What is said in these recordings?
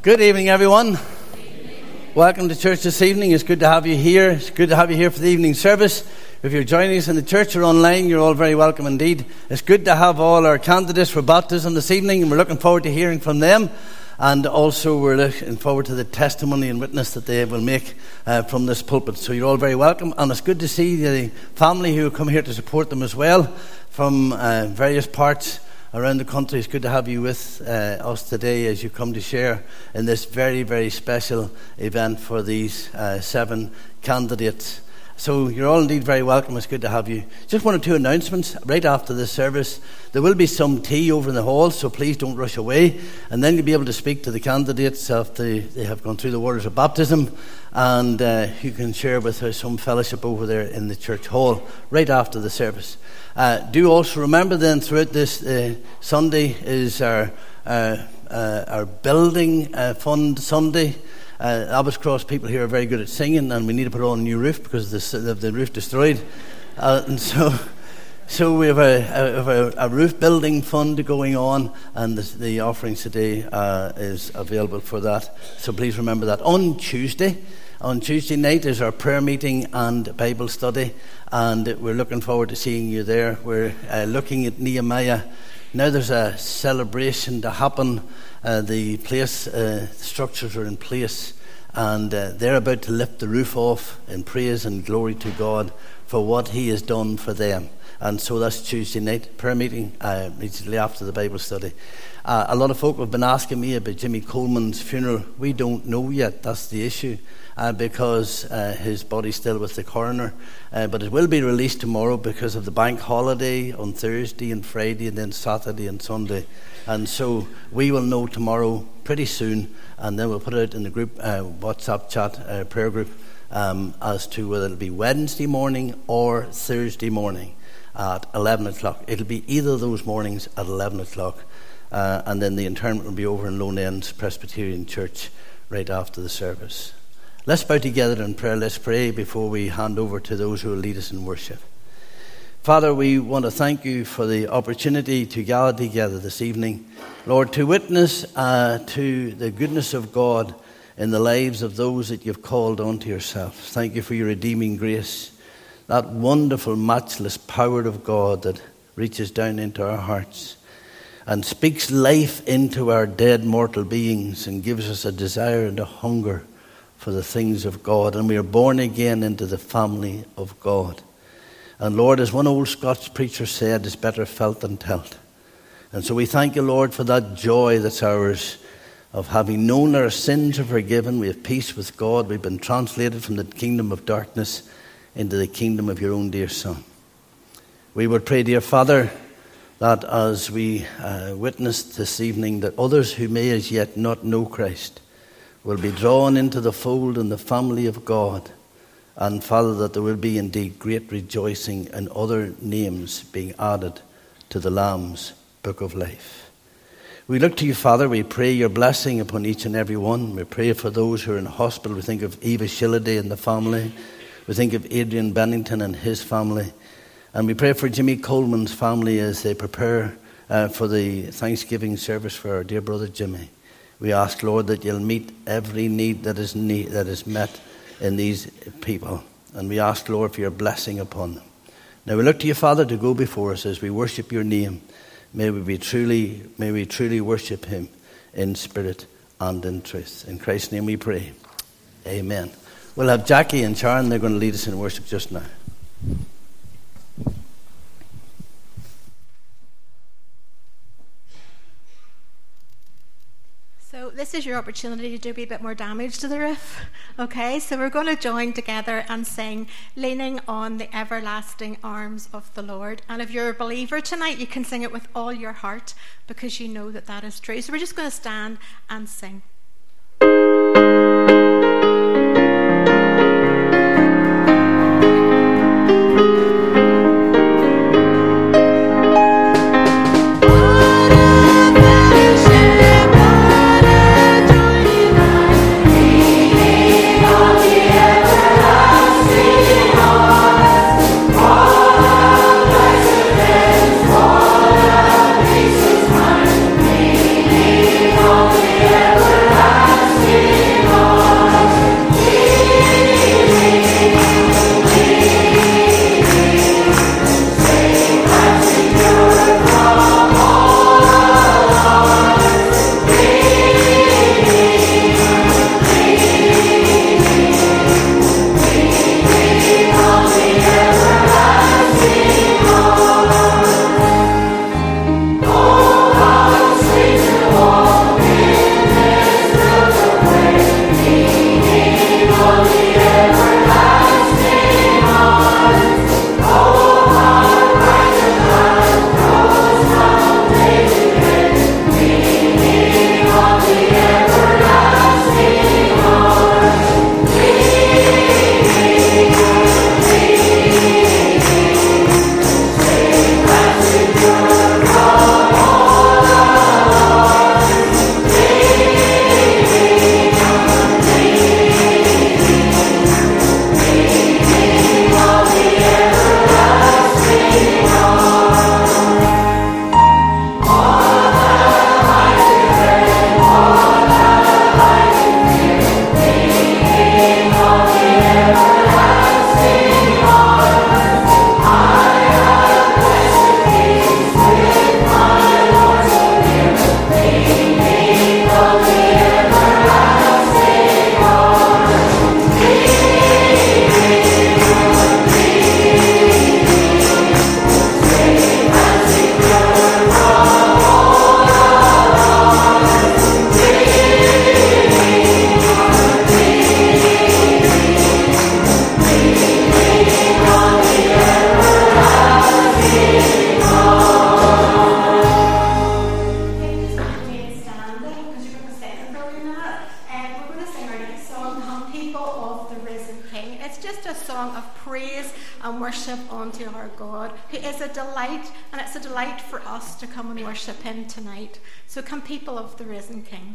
Good evening, everyone. Welcome to church this evening. It's good to have you here. It's good to have you here for the evening service. If you're joining us in the church or online, you're all very welcome indeed. It's good to have all our candidates for baptism this evening, and we're looking forward to hearing from them. And also we're looking forward to the testimony and witness that they will make from this pulpit. So you're all very welcome. And it's good to see the family who come here to support them as well from various parts around the country. It's good to have you with us today as you come to share in this very, very special event for these 7 candidates. So you're all indeed very welcome. It's good to have you. Just 1 or 2 announcements. Right after this service, there will be some tea over in the hall, so please don't rush away. And then you'll be able to speak to the candidates after they have gone through the waters of baptism. And you can share with us some fellowship over there in the church hall right after the service. Do also remember then throughout this Sunday is our building fund Sunday. Abbottscross people here are very good at singing, and we need to put on a new roof because of the roof destroyed. And so we have a roof building fund going on, and the offerings today is available for that. So please remember that. On Tuesday night is our prayer meeting and Bible study, and we're looking forward to seeing you there. We're looking at Nehemiah. Now there's a celebration to happen. The place, structures are in place, and they're about to lift the roof off in praise and glory to God for what He has done for them. And so that's Tuesday night prayer meeting, immediately after the Bible study. A lot of folk have been asking me about Jimmy Coleman's funeral. We don't know yet. That's the issue. Because his body's still with the coroner. But it will be released tomorrow because of the bank holiday on Thursday and Friday and then Saturday and Sunday. And so we will know tomorrow pretty soon, and then we'll put it out in the group WhatsApp chat prayer group as to whether it'll be Wednesday morning or Thursday morning at 11 o'clock. It'll be either of those mornings at 11 o'clock. And then the interment will be over in Lone Ends Presbyterian Church right after the service. Let's bow together in prayer. Let's pray before we hand over to those who will lead us in worship. Father, we want to thank you for the opportunity to gather together this evening. Lord, to witness to the goodness of God in the lives of those that you've called unto yourself. Thank you for your redeeming grace, that wonderful, matchless power of God that reaches down into our hearts and speaks life into our dead mortal beings and gives us a desire and a hunger for the things of God, and we are born again into the family of God. And Lord, as one old Scots preacher said, it's better felt than telt. And so we thank you, Lord, for that joy that's ours of having known our sins are forgiven. We have peace with God. We've been translated from the kingdom of darkness into the kingdom of your own dear Son. We would pray, dear Father, that as we witness this evening, that others who may as yet not know Christ will be drawn into the fold and the family of God. And Father, that there will be indeed great rejoicing and other names being added to the Lamb's book of life. We look to you, Father. We pray your blessing upon each and every one. We pray for those who are in hospital. We think of Eva Shilliday and the family. We think of Adrian Bennington and his family. And we pray for Jimmy Coleman's family as they prepare for the Thanksgiving service for our dear brother Jimmy. We ask, Lord, that you'll meet every need that is met in these people. And we ask, Lord, for your blessing upon them. Now we look to you, Father, to go before us as we worship your name. May we truly worship him in spirit and in truth. In Christ's name we pray. Amen. We'll have Jackie and Sharon. They're going to lead us in worship just now. So this is your opportunity to do a wee bit more damage to the roof. Okay, so we're going to join together and sing Leaning on the Everlasting Arms of the Lord. And if you're a believer tonight, you can sing it with all your heart because you know that that is true. So we're just going to stand and sing. Everlasting song of praise and worship unto our God, who is a delight, and it's a delight for us to come and worship him tonight. So come, people of the risen King.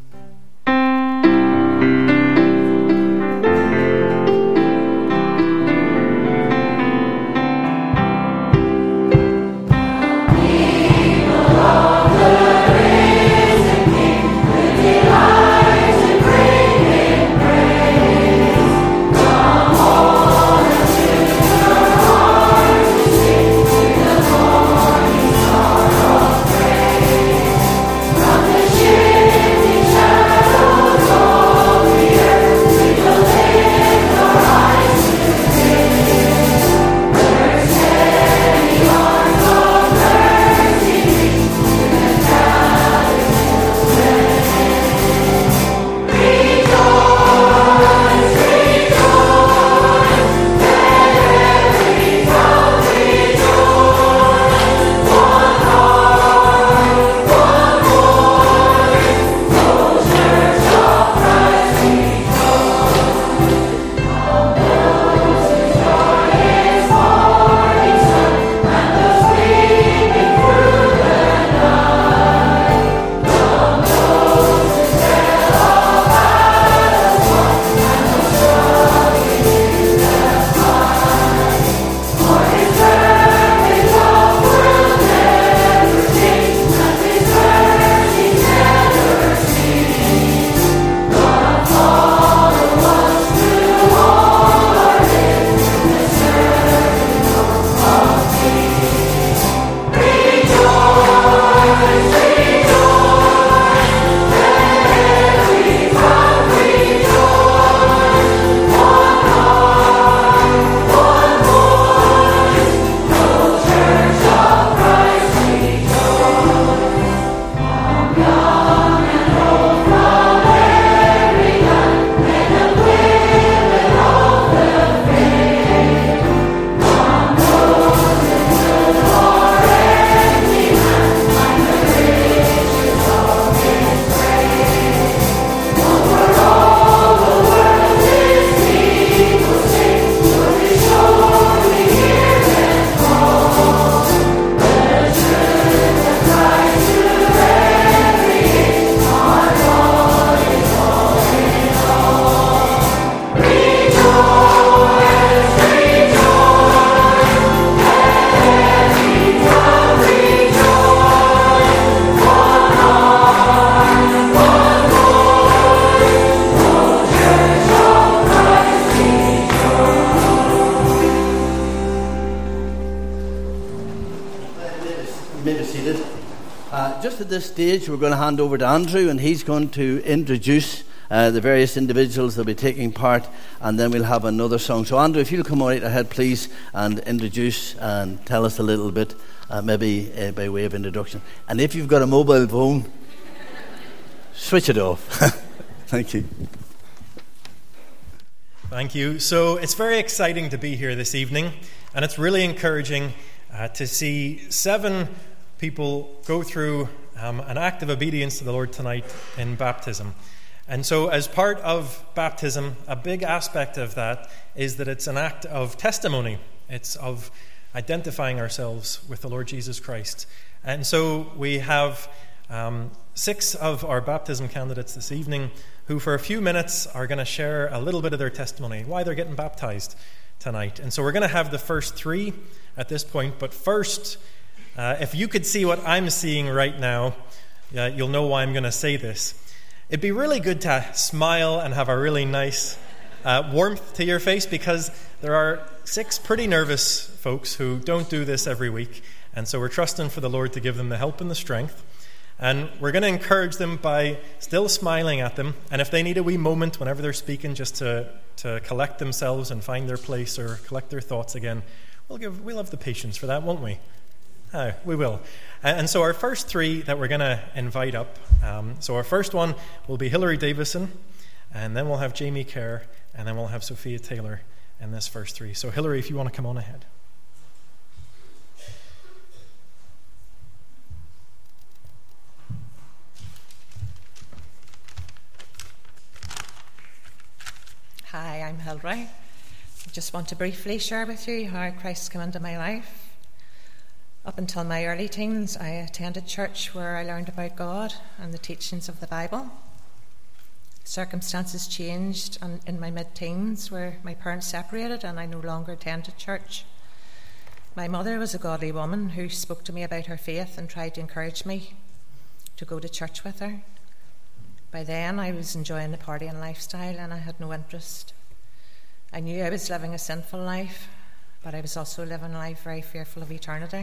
Just at this stage, we're going to hand over to Andrew, and he's going to introduce the various individuals that will be taking part, and then we'll have another song. So, Andrew, if you'll come right ahead, please, and introduce and tell us a little bit, maybe by way of introduction. And if you've got a mobile phone, switch it off. Thank you. Thank you. So it's very exciting to be here this evening, and it's really encouraging to see 7 people go through an act of obedience to the Lord tonight in baptism. And so as part of baptism, a big aspect of that is that it's an act of testimony. It's of identifying ourselves with the Lord Jesus Christ. And so we have 6 of our baptism candidates this evening who for a few minutes are going to share a little bit of their testimony, why they're getting baptized tonight. And so we're going to have the first 3 at this point. But first, if you could see what I'm seeing right now, you'll know why I'm going to say this. It'd be really good to smile and have a really nice warmth to your face, because there are 6 pretty nervous folks who don't do this every week. And so we're trusting for the Lord to give them the help and the strength. And we're going to encourage them by still smiling at them. And if they need a wee moment whenever they're speaking just to collect themselves and find their place or collect their thoughts again, we'll have the patience for that, won't we? We will. And so our first 3 that we're going to invite up, so our first one will be Hilary Davison, and then we'll have Jamie Kerr, and then we'll have Sophia Taylor in this first 3. So Hilary, if you want to come on ahead. Hi, I'm Hilary. I just want to briefly share with you how Christ came into my life. Up until my early teens, I attended church where I learned about God and the teachings of the Bible. Circumstances changed in my mid-teens where my parents separated and I no longer attended church. My mother was a godly woman who spoke to me about her faith and tried to encourage me to go to church with her. By then, I was enjoying the partying lifestyle and I had no interest. I knew I was living a sinful life, but I was also living a life very fearful of eternity.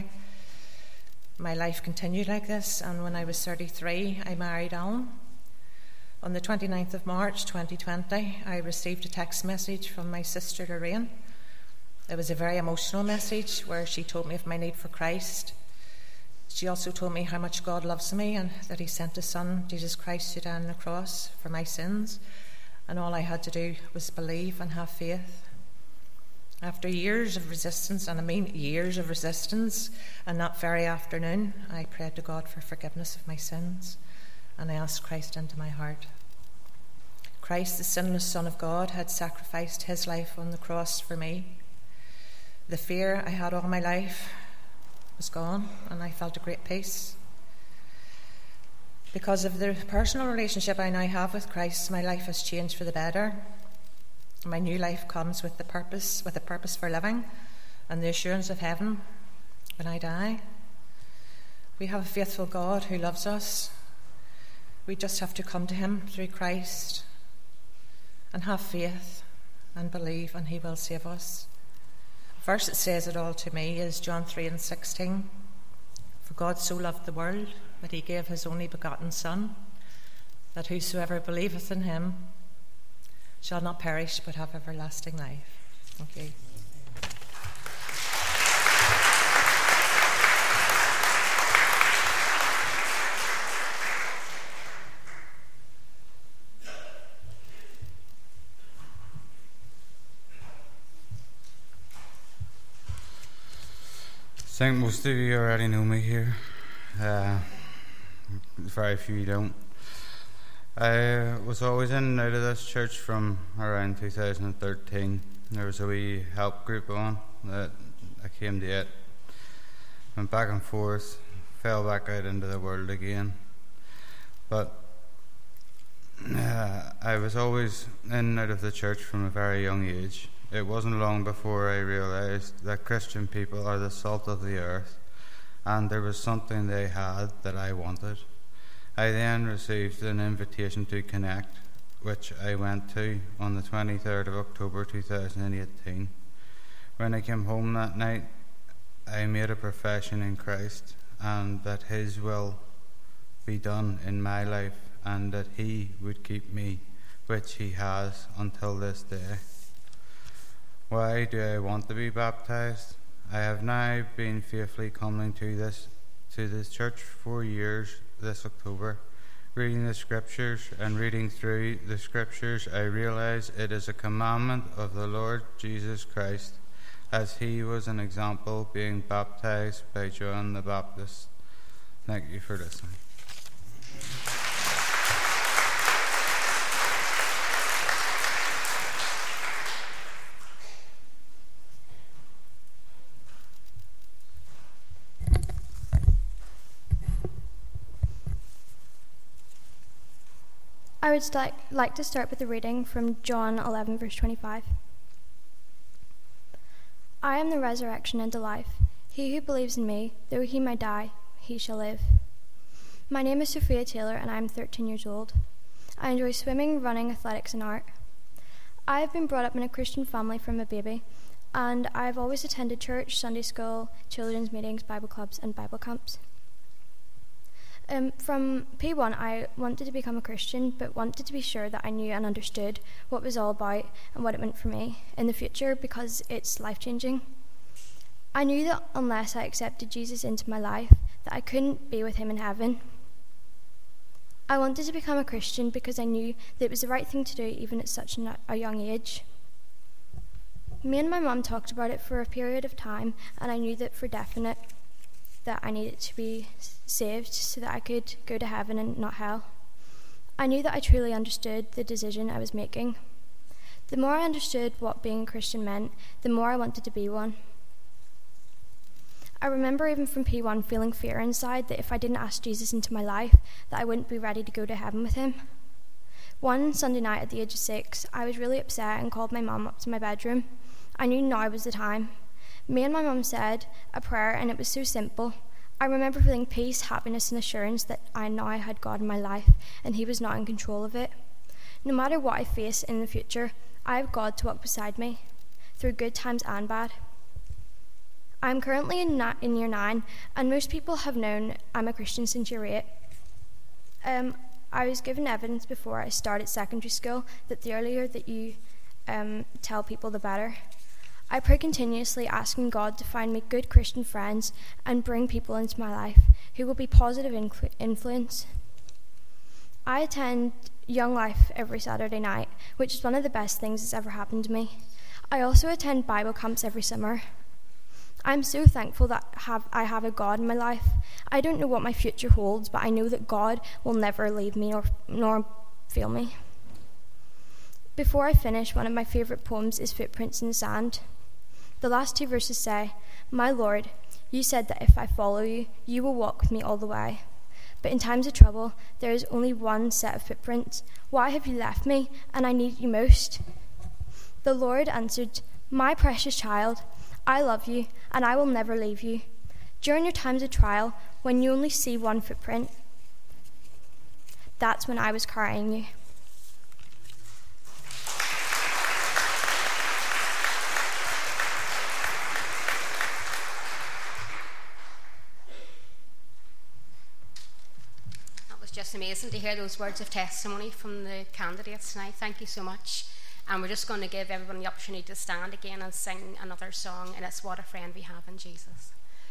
My life continued like this, and when I was 33, I married Alan. On the 29th of March 2020, I received a text message from my sister Lorraine. It was a very emotional message where she told me of my need for Christ. She also told me how much God loves me and that he sent his son, Jesus Christ, to die on the cross for my sins, and all I had to do was believe and have faith. After years of resistance, and I mean years of resistance, and that very afternoon, I prayed to God for forgiveness of my sins, and I asked Christ into my heart. Christ, the sinless Son of God, had sacrificed his life on the cross for me. The fear I had all my life was gone, and I felt a great peace. Because of the personal relationship I now have with Christ, my life has changed for the better. My new life comes with a purpose for living, and the assurance of heaven when I die. We have a faithful God who loves us. We just have to come to him through Christ and have faith and believe, and he will save us. The verse that says it all to me is John 3:16. For God so loved the world that he gave his only begotten Son, that whosoever believeth in him shall not perish but have everlasting life. Thank you. I think most of you already know me here. Very few don't. I was always in and out of this church from around 2013. There was a wee help group on that I came to it. Went back and forth, fell back out into the world again. But I was always in and out of the church from a very young age. It wasn't long before I realised that Christian people are the salt of the earth, and there was something they had that I wanted. I then received an invitation to Connect, which I went to on the 23rd of October 2018. When I came home that night, I made a profession in Christ, and that his will be done in my life, and that he would keep me, which he has until this day. Why do I want to be baptised? I have now been faithfully coming to this church for 4 years this October. Reading the scriptures and reading through the scriptures, I realise it is a commandment of the Lord Jesus Christ, as he was an example being baptised by John the Baptist. Thank you for listening. I would like to start with a reading from John 11, verse 25. I am the resurrection and the life. He who believes in me, though he may die, he shall live. My name is Sophia Taylor, and I am 13 years old. I enjoy swimming, running, athletics, and art. I have been brought up in a Christian family from a baby, and I have always attended church, Sunday school, children's meetings, Bible clubs, and Bible camps. From P1, I wanted to become a Christian, but wanted to be sure that I knew and understood what it was all about and what it meant for me in the future, because it's life-changing. I knew that unless I accepted Jesus into my life, that I couldn't be with him in heaven. I wanted to become a Christian because I knew that it was the right thing to do, even at such a young age. Me and my mum talked about it for a period of time, and I knew that for definite that I needed to be saved so that I could go to heaven and not hell. I knew that I truly understood the decision I was making. The more I understood what being a Christian meant, the more I wanted to be one. I remember even from P1 feeling fear inside that if I didn't ask Jesus into my life, that I wouldn't be ready to go to heaven with him. One Sunday night at the age of 6, I was really upset and called my mum up to my bedroom. I knew now was the time. Me and my mum said a prayer, and it was so simple. I remember feeling peace, happiness and assurance that I now had God in my life and he was not in control of it. No matter what I face in the future, I have God to walk beside me, through good times and bad. I am currently in year 9, and most people have known I'm a Christian since year 8. I was given evidence before I started secondary school that the earlier that you tell people, the better. I pray continuously, asking God to find me good Christian friends and bring people into my life who will be positive influence. I attend Young Life every Saturday night, which is one of the best things that's ever happened to me. I also attend Bible camps every summer. I'm so thankful that I have a God in my life. I don't know what my future holds, but I know that God will never leave me nor fail me. Before I finish, one of my favourite poems is Footprints in the Sand. The last 2 verses say, "My Lord, you said that if I follow you, you will walk with me all the way. But in times of trouble, there is only one set of footprints. Why have you left me, and I need you most?" The Lord answered, "My precious child, I love you, and I will never leave you. During your times of trial, when you only see one footprint, that's when I was carrying you." That was just amazing to hear those words of testimony from the candidates tonight. Thank you so much. And we're just going to give everyone the opportunity to stand again and sing another song, and it's "What a Friend We Have in Jesus."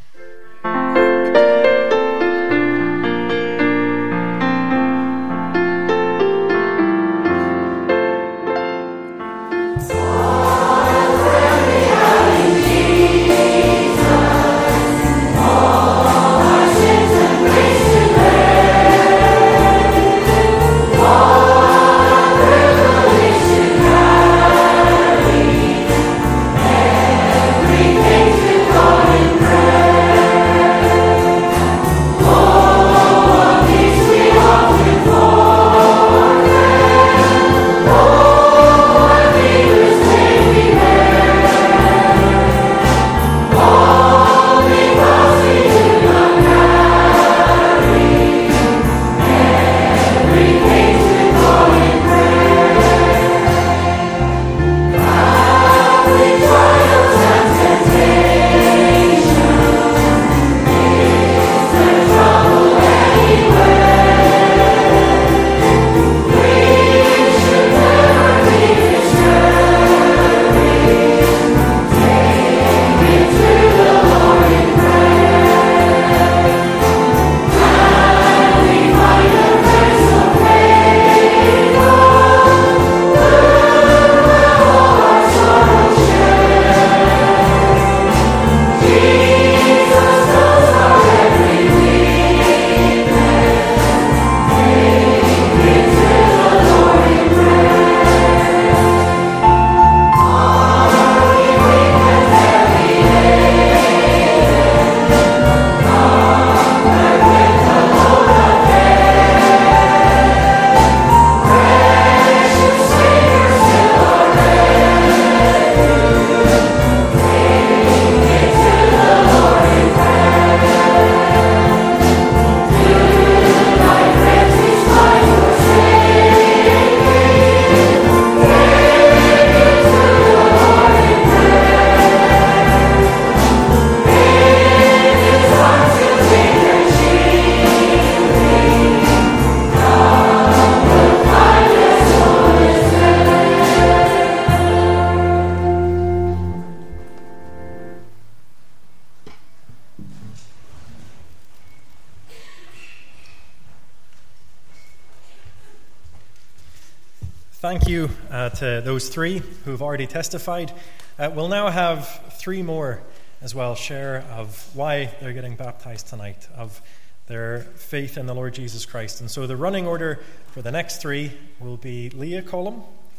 Thank you to those 3 who have already testified. We'll now have 3 more as well share of why they're getting baptized tonight, of their faith in the Lord Jesus Christ. And so the running order for the next 3 will be Leah Collum,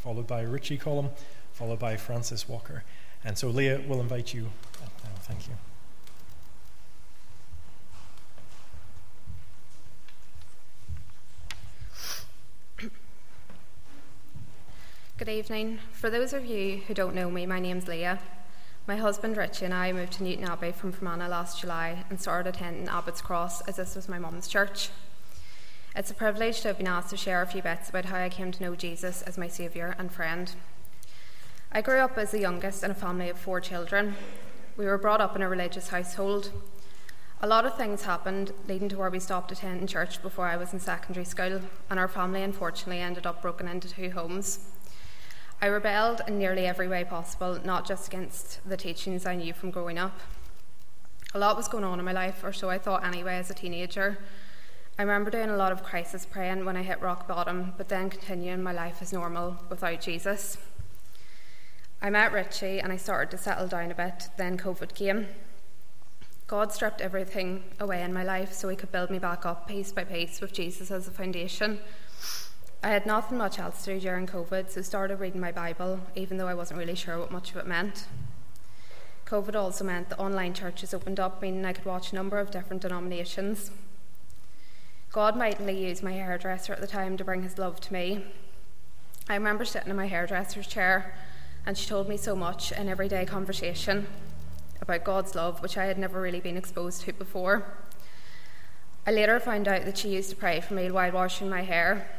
followed by Richie Cullum, followed by Francis Walker. And so Leah will invite you up now. Thank you. Good evening. For those of you who don't know me, my name's Leah. My husband Richie and I moved to Newton Abbey from Fermanagh last July and started attending Abbott's Cross, as this was my mum's church. It's a privilege to have been asked to share a few bits about how I came to know Jesus as my saviour and friend. I grew up as the youngest in a family of 4 children. We were brought up in a religious household. A lot of things happened leading to where we stopped attending church before I was in secondary school, and our family unfortunately ended up broken into 2 homes. I rebelled in nearly every way possible, not just against the teachings I knew from growing up. A lot was going on in my life, or so I thought anyway as a teenager. I remember doing a lot of crisis praying when I hit rock bottom, but then continuing my life as normal without Jesus. I met Richie and I started to settle down a bit, then COVID came. God stripped everything away in my life so he could build me back up piece by piece with Jesus as a foundation. I had nothing much else to do during COVID, so started reading my Bible, even though I wasn't really sure what much of it meant. COVID also meant that online churches opened up, meaning I could watch a number of different denominations. God mightily used my hairdresser at the time to bring his love to me. I remember sitting in my hairdresser's chair, and she told me so much in everyday conversation about God's love, which I had never really been exposed to before. I later found out that she used to pray for me while washing my hair.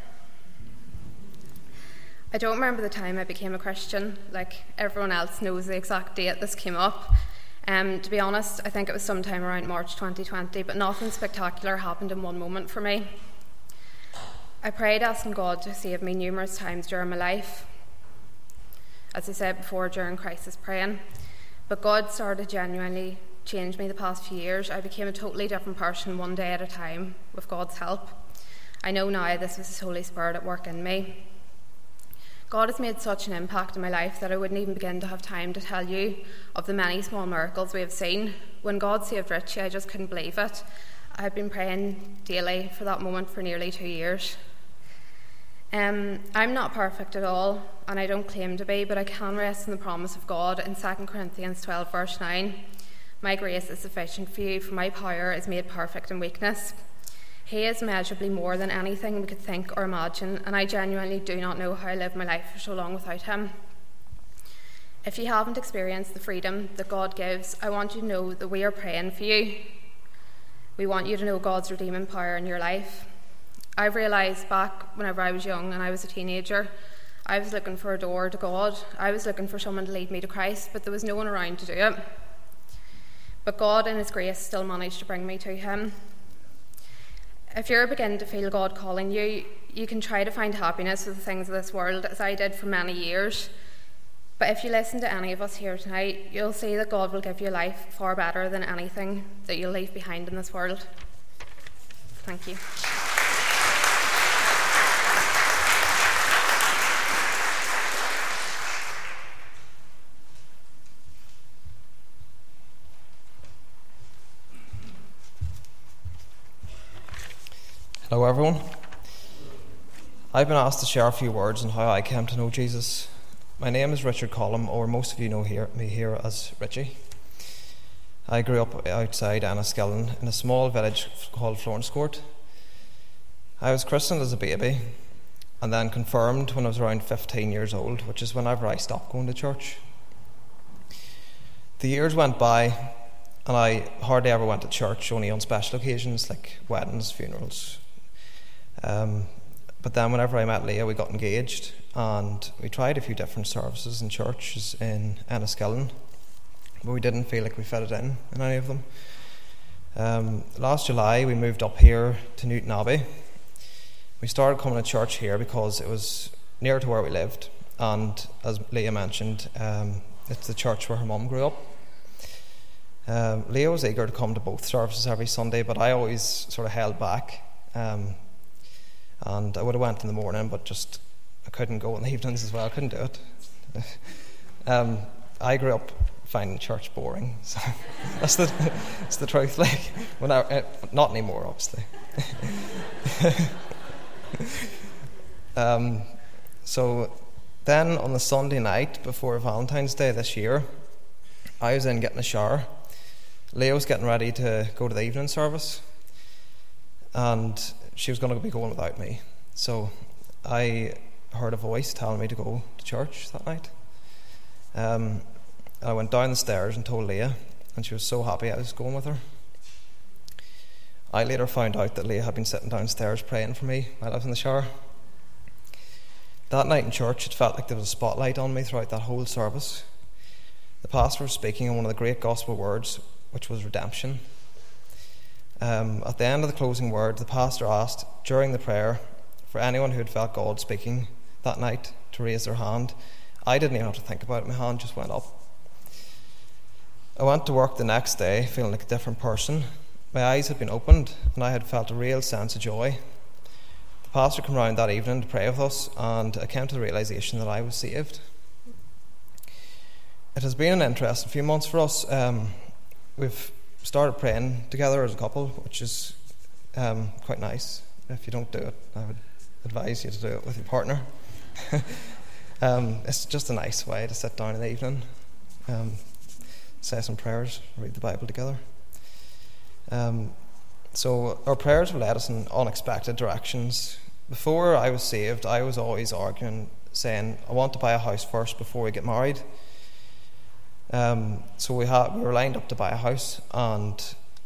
I don't remember the time I became a Christian. Like everyone else knows the exact date this came up. To be honest, I think it was sometime around March 2020, but nothing spectacular happened in one moment for me. I prayed asking God to save me numerous times during my life. As I said before, during crisis praying. But God started to genuinely change me the past few years. I became a totally different person one day at a time with God's help. I know now this was His Holy Spirit at work in me. God has made such an impact in my life that I wouldn't even begin to have time to tell you of the many small miracles we have seen. When God saved Richie, I just couldn't believe it. I've been praying daily for that moment for nearly 2 years. I'm not perfect at all, and I don't claim to be, but I can rest in the promise of God in 2 Corinthians 12, verse 9. My grace is sufficient for you, for my power is made perfect in weakness. He is immeasurably more than anything we could think or imagine, and I genuinely do not know how I lived my life for so long without him. If you haven't experienced the freedom that God gives, I want you to know that we are praying for you. We want you to know God's redeeming power in your life. I've realised back whenever I was young and I was a teenager, I was looking for a door to God. I was looking for someone to lead me to Christ, but there was no one around to do it. But God in His grace still managed to bring me to Him. If you're beginning to feel God calling you, you can try to find happiness with the things of this world, as I did for many years. But if you listen to any of us here tonight, you'll see that God will give you a life far better than anything that you'll leave behind in this world. Thank you. Hello everyone. I've been asked to share a few words on how I came to know Jesus. My name is Richard Cullum, or most of you know me here as Richie. I grew up outside Enniskillen in a small village called Florence Court. I was christened as a baby and then confirmed when I was around 15 years old, which is whenever I stopped going to church. The years went by and I hardly ever went to church, only on special occasions like weddings, funerals. But then whenever I met Leah, we got engaged and we tried a few different services in churches in Enniskillen, but we didn't feel like we fitted in any of them. Last July we moved up here to Newton Abbey. We started coming to church here because it was near to where we lived, and as Leah mentioned, it's the church where her mum grew up. Leah was eager to come to both services every Sunday, but I always sort of held back. And I would have went in the morning, but just I couldn't go in the evenings as well. I couldn't do it. I grew up finding church boring, so that's the truth. Like not anymore, obviously. So Then on the Sunday night before Valentine's Day this year, I was in getting a shower. Leah was getting ready to go to the evening service, and she was going to be going without me. So I heard a voice telling me to go to church that night. I went down the stairs and told Leah, and she was so happy I was going with her. I later found out that Leah had been sitting downstairs praying for me while I was in the shower. That night in church, it felt like there was a spotlight on me throughout that whole service. The pastor was speaking on one of the great gospel words, which was redemption. At the end of the closing word, the pastor asked during the prayer for anyone who had felt God speaking that night to raise their hand. I didn't even have to think about it. My hand just went up. I went to work the next day feeling like a different person. My eyes had been opened and I had felt a real sense of joy. The pastor came round that evening to pray with us, and I came to the realisation that I was saved. It has been an interesting few months for us. We've started praying together as a couple, which is quite nice. If you don't do it, I would advise you to do it with your partner. It's just a nice way to sit down in the evening, say some prayers, read the Bible together. So our prayers have led us in unexpected directions. Before I was saved, I was always arguing, saying, I want to buy a house first before we get married. So we were lined up to buy a house, and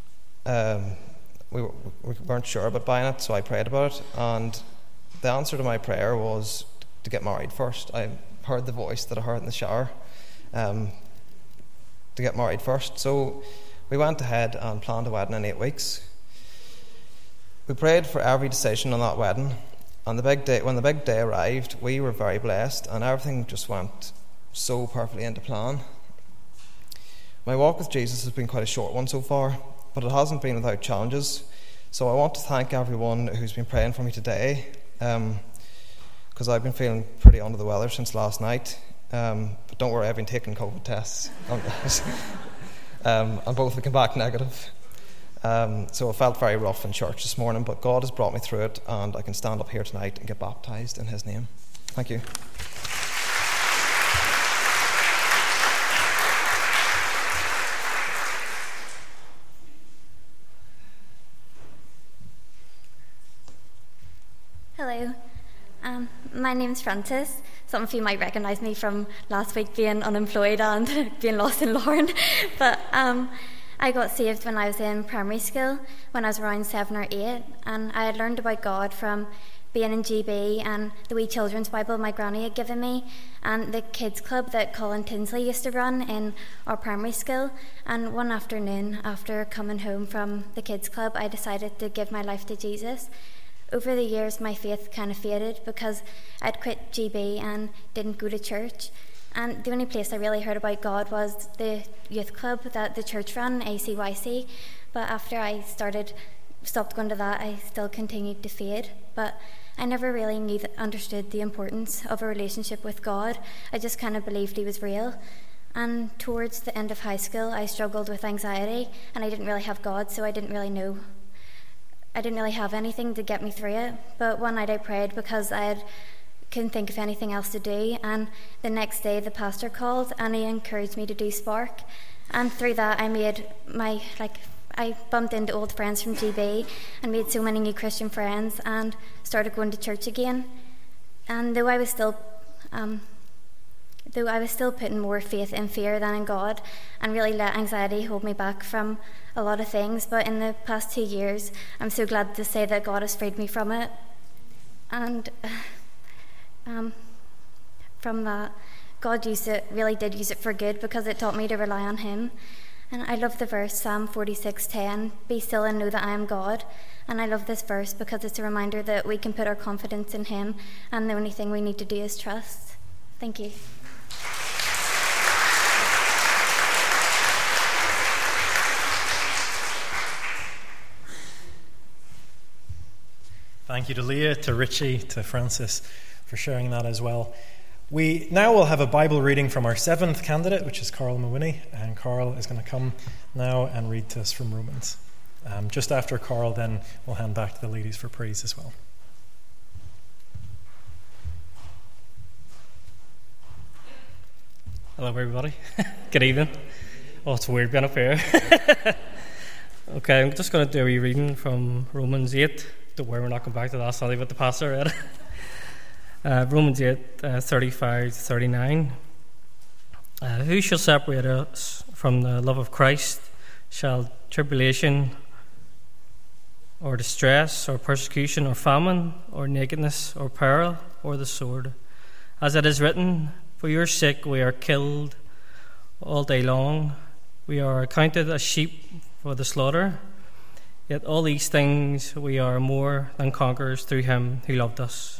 we weren't sure about buying it, so I prayed about it, and the answer to my prayer was to get married first. I heard the voice that I heard in the shower, to get married first. So we went ahead and planned a wedding in 8 weeks. We prayed for every decision on that wedding, and when the big day arrived, we were very blessed, and everything just went so perfectly into plan. My walk with Jesus has been quite a short one so far, but it hasn't been without challenges. So I want to thank everyone who's been praying for me today, because I've been feeling pretty under the weather since last night. But don't worry, I've been taking COVID tests, and both have come back negative. So it felt very rough in church this morning, but God has brought me through it, and I can stand up here tonight and get baptised in His name. Thank you. Hello, my name's Frances. Some of you might recognise me from last week being unemployed and being lost in Lauren. But I got saved when I was in primary school, when I was around 7 or 8, and I had learned about God from being in GB and the wee children's Bible my granny had given me, and the kids club that Colin Tinsley used to run in our primary school. And one afternoon, after coming home from the kids club, I decided to give my life to Jesus. Over the years, my faith kind of faded because I'd quit GB and didn't go to church. And the only place I really heard about God was the youth club that the church ran, ACYC. But after I stopped going to that, I still continued to fade. But I never really understood the importance of a relationship with God. I just kind of believed He was real. And towards the end of high school, I struggled with anxiety, and I didn't really have God, so I didn't really have anything to get me through it. But one night I prayed because couldn't think of anything else to do, and the next day the pastor called and he encouraged me to do Spark, and through that I bumped into old friends from GB and made so many new Christian friends and started going to church again. And though I was still putting more faith in fear than in God, and really let anxiety hold me back from a lot of things, but in the past 2 years I'm so glad to say that God has freed me from it. And from that, God really did use it for good, because it taught me to rely on Him. And I love the verse, Psalm 46:10, "Be still and know that I am God." And I love this verse because it's a reminder that we can put our confidence in Him, and the only thing we need to do is trust. Thank you. Thank you to Leah, to Richie, to Francis for sharing that as well. We now will have a Bible reading from our 7th candidate, which is Carl Mawhinney, and Carl is going to come now and read to us from Romans. Just after Carl, then we'll hand back to the ladies for praise as well. Hello, everybody. Good evening. Oh, it's weird being up here. Okay, I'm just going to do a wee reading from Romans 8. Don't worry, we're not going back to that Sunday, but the pastor read it. Romans 8, 35 to 39. Who shall separate us from the love of Christ? Shall tribulation, or distress, or persecution, or famine, or nakedness, or peril, or the sword? As it is written, for your sake we are killed all day long. We are accounted as sheep for the slaughter. Yet all these things we are more than conquerors through him who loved us.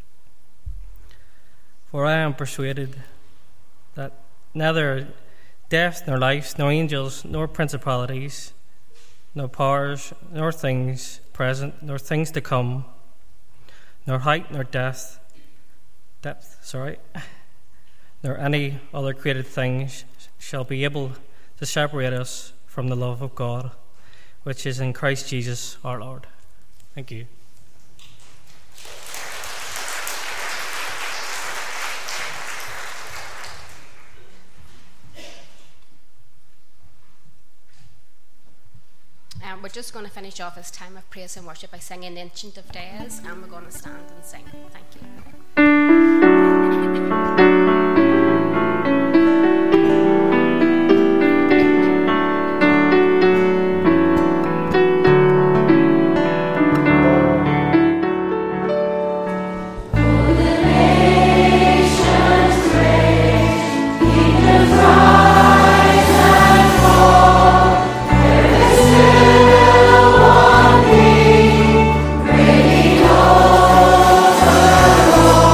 For I am persuaded that neither death, nor life, nor angels, nor principalities, nor powers, nor things present, nor things to come, nor height, nor depth, nor any other created thing shall be able to separate us from the love of God, which is in Christ Jesus our Lord. Thank you. We're just going to finish off this time of praise and worship by singing the Ancient of Days, and we're going to stand and sing. Thank you. All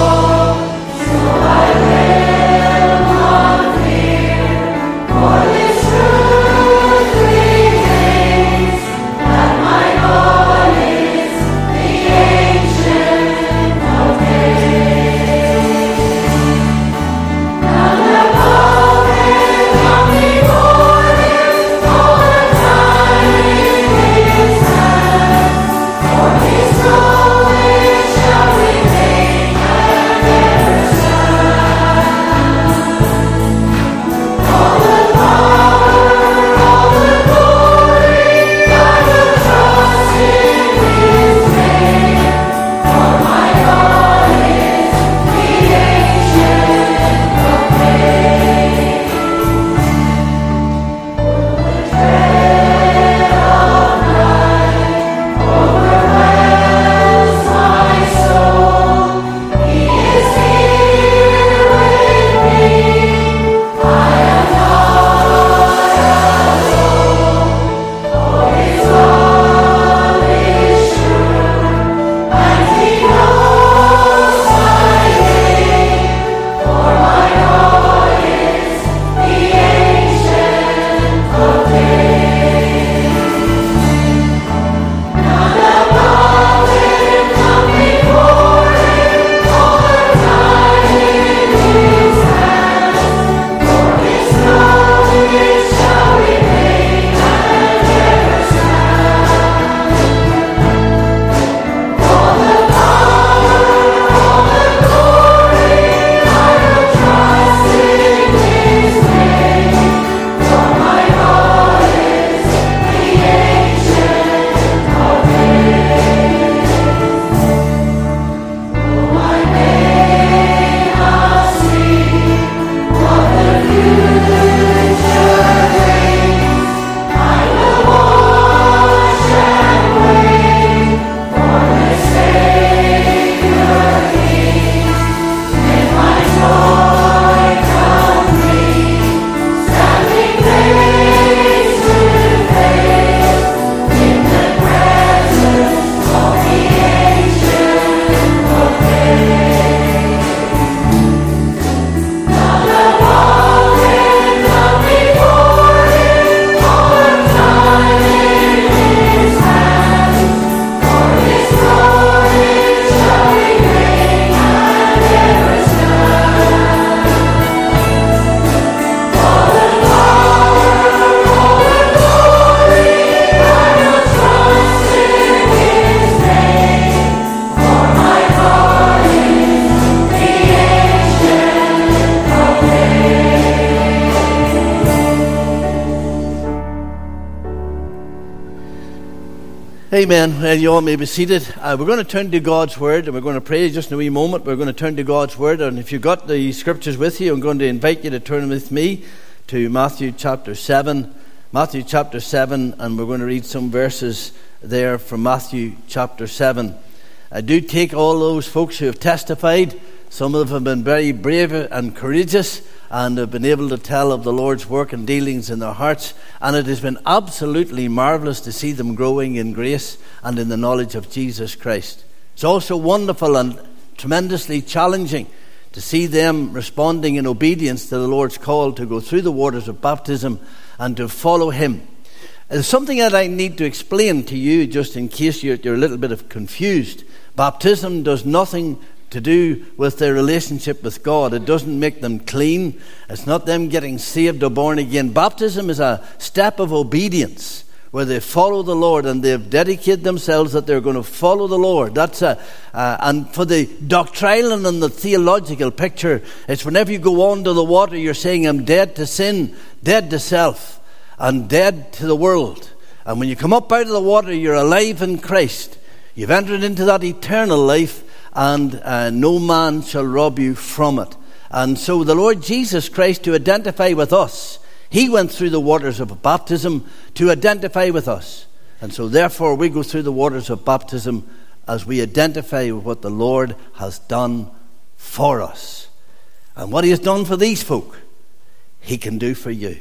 Amen. Well, you all may be seated. We're going to turn to God's Word, and we're going to pray just in a wee moment. We're going to turn to God's Word, and if you've got the Scriptures with you, I'm going to invite you to turn with me to Matthew chapter 7. Matthew chapter 7, and we're going to read some verses there from Matthew chapter 7. I do take all those folks who have testified. Some of them have been very brave and courageous and have been able to tell of the Lord's work and dealings in their hearts. And it has been absolutely marvellous to see them growing in grace and in the knowledge of Jesus Christ. It's also wonderful and tremendously challenging to see them responding in obedience to the Lord's call to go through the waters of baptism and to follow Him. There's something that I need to explain to you just in case you're a little bit confused. Baptism does nothing to do with their relationship with God. It doesn't make them clean. It's not them getting saved or born again. Baptism is a step of obedience where they follow the Lord and they've dedicated themselves that they're going to follow the Lord. That's and for the doctrinal and the theological picture, it's whenever you go onto the water, you're saying, I'm dead to sin, dead to self, and dead to the world. And when you come up out of the water, you're alive in Christ. You've entered into that eternal life, and no man shall rob you from it. And so the Lord Jesus Christ, to identify with us, He went through the waters of baptism to identify with us. And so therefore we go through the waters of baptism as we identify with what the Lord has done for us. And what He has done for these folk, He can do for you.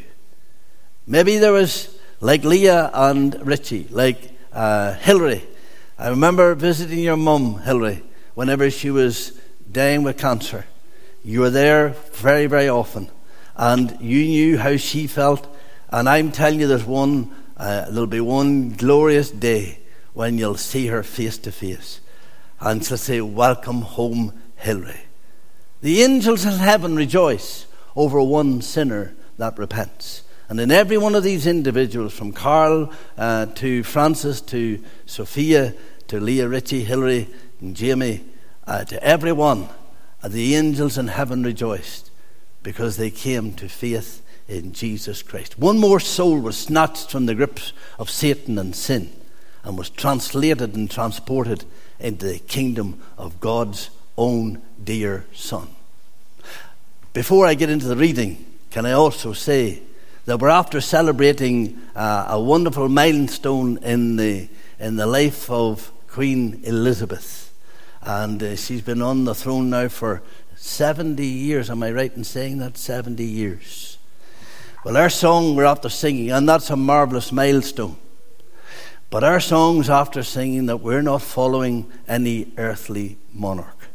Maybe there was, like Leah and Richie, like Hilary. I remember visiting your mum, Hilary, whenever she was dying with cancer. You were there very, very often. And you knew how she felt. And I'm telling you, there'll be one glorious day when you'll see her face to face. And she'll say, welcome home, Hilary. The angels in heaven rejoice over one sinner that repents. And in every one of these individuals, from Carl to Francis to Sophia to Leah, Richie, Hilary and Jamie, to everyone, the angels in heaven rejoiced because they came to faith in Jesus Christ. One more soul was snatched from the grips of Satan and sin and was translated and transported into the kingdom of God's own dear Son. Before I get into the reading, can I also say that we're after celebrating a wonderful milestone in the life of Queen Elizabeth. And she's been on the throne now for 70 years. Am I right in saying that? 70 years. Well, our song we're after singing, and that's a marvellous milestone. But our song's after singing that we're not following any earthly monarch.